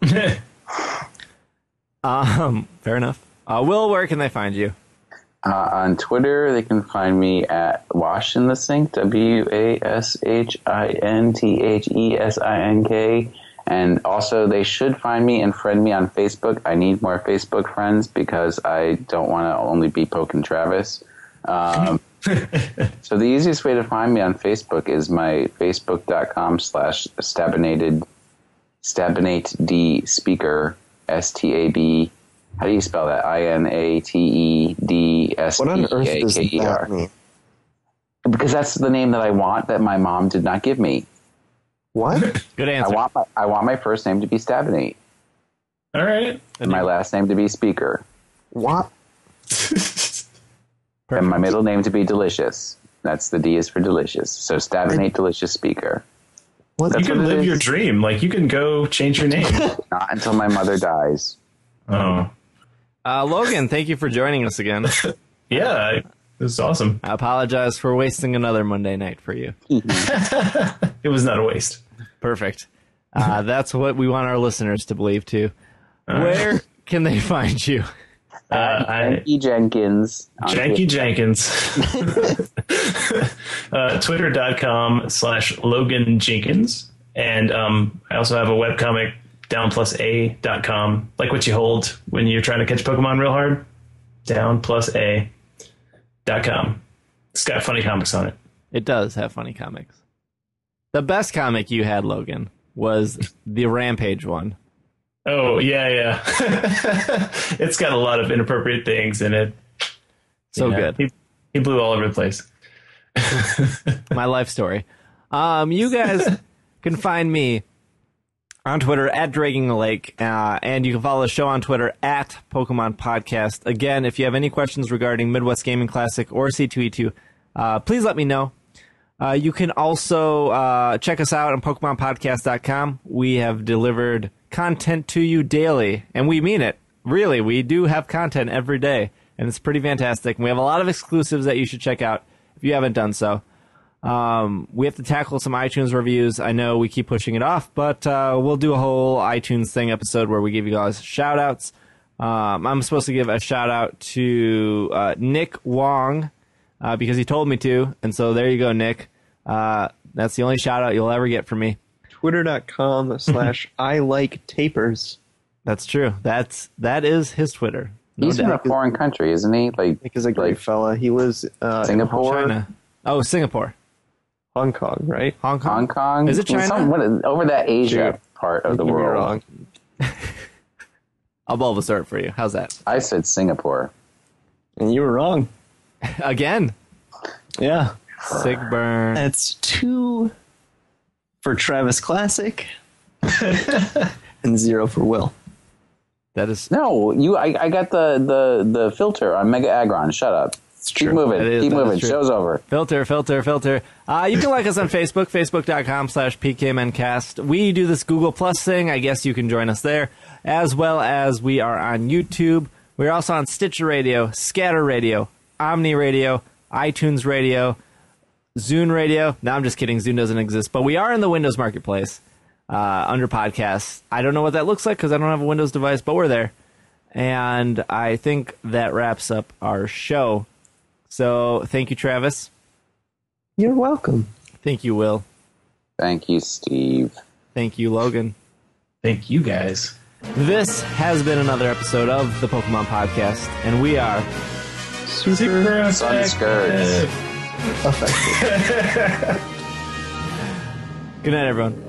Um, fair enough. Uh, Will, where can they find you? Uh, on Twitter, they can find me at Wash in the Sink, W A S H I N T H E S I N K. And also, they should find me and friend me on Facebook. I need more Facebook friends because I don't want to only be poking Travis. Um, so the easiest way to find me on Facebook is my facebook.com slash stabinated, stabinate D speaker, S T A B. How do you spell that? I N A T E D S What P on E earth A does K E R. that mean? Because that's the name that I want that my mom did not give me. What? Good I answer. want my I want my first name to be Stabinate All right. and my last name to be Speaker What? and my middle name to be Delicious. That's the D is for Delicious. So Stabinate Delicious Speaker. What? You That's can what it live is. your dream. Like, you can go change your name. Not until my mother dies. Oh. Uh, Logan, thank you for joining us again. Yeah, I- this is awesome. I apologize for wasting another Monday night for you. It was not a waste. Perfect. Uh, that's what we want our listeners to believe too. Where can they find you? Uh, I, Janky Jenkins. on Janky Twitter. Jenkins. uh, Twitter.com slash Logan Jenkins. And um, I also have a webcomic, down plus a dot com. Like what you hold when you're trying to catch Pokemon real hard. down plus a dot com. It's got funny comics on it. It does have funny comics. The best comic you had, Logan, was the Rampage one. Oh, yeah, yeah. It's got a lot of inappropriate things in it. So Yeah, good. He, he blew all over the place. My life story. Um, you guys can find me on Twitter at Dragging the Lake, uh, and you can follow the show on Twitter at Pokemon Podcast. Again, if you have any questions regarding Midwest Gaming Classic or C two E two, uh, please let me know. Uh, you can also uh, check us out on Pokemon Podcast dot com. We have delivered content to you daily, and we mean it. Really, we do have content every day, and it's pretty fantastic. And we have a lot of exclusives that you should check out if you haven't done so. Um, we have to tackle some iTunes reviews. I know we keep pushing it off, but uh, we'll do a whole iTunes thing episode where we give you guys shout outs. Um, I'm supposed to give a shout out to uh, Nick Wong uh, because he told me to. And so there you go, Nick. Uh, that's the only shout out you'll ever get from me. Twitter.com slash I like tapers. That's true. That's, that is his Twitter. No He's in a doubt. foreign country, isn't he? Like, Nick is a great like fella. He lives uh, in Singapore, China. Oh, Singapore. Hong Kong, right? Hong Kong. Hong Kong. Is it China? Some- what, over that Asia Shoot. part of the You could be world. wrong. I'll Bulbasaur for you. How's that? I said Singapore. And you were wrong. Again. Yeah. Sigburn. That's two for Travis Classic and zero for Will. That is No, you. I, I got the, the, the filter on Mega Aggron. Shut up. Keep true. moving. That is- Keep that is moving. true. Show's over. Filter, filter, filter. Uh, you can like us on Facebook, facebook.com slash PKMNcast. We do this Google Plus thing. I guess you can join us there. As well as we are on YouTube. We're also on Stitcher Radio, Scatter Radio, Omni Radio, iTunes Radio, Zune Radio. No, I'm just kidding. Zune doesn't exist. But we are in the Windows Marketplace uh, under podcasts. I don't know what that looks like because I don't have a Windows device, but we're there. And I think that wraps up our show. So thank you, Travis. You're welcome. Thank you, Will. Thank you, Steve. Thank you, Logan. Thank you, guys. This has been another episode of the Pokemon Podcast, and we are Super Sun skirts. effective. Good night, everyone.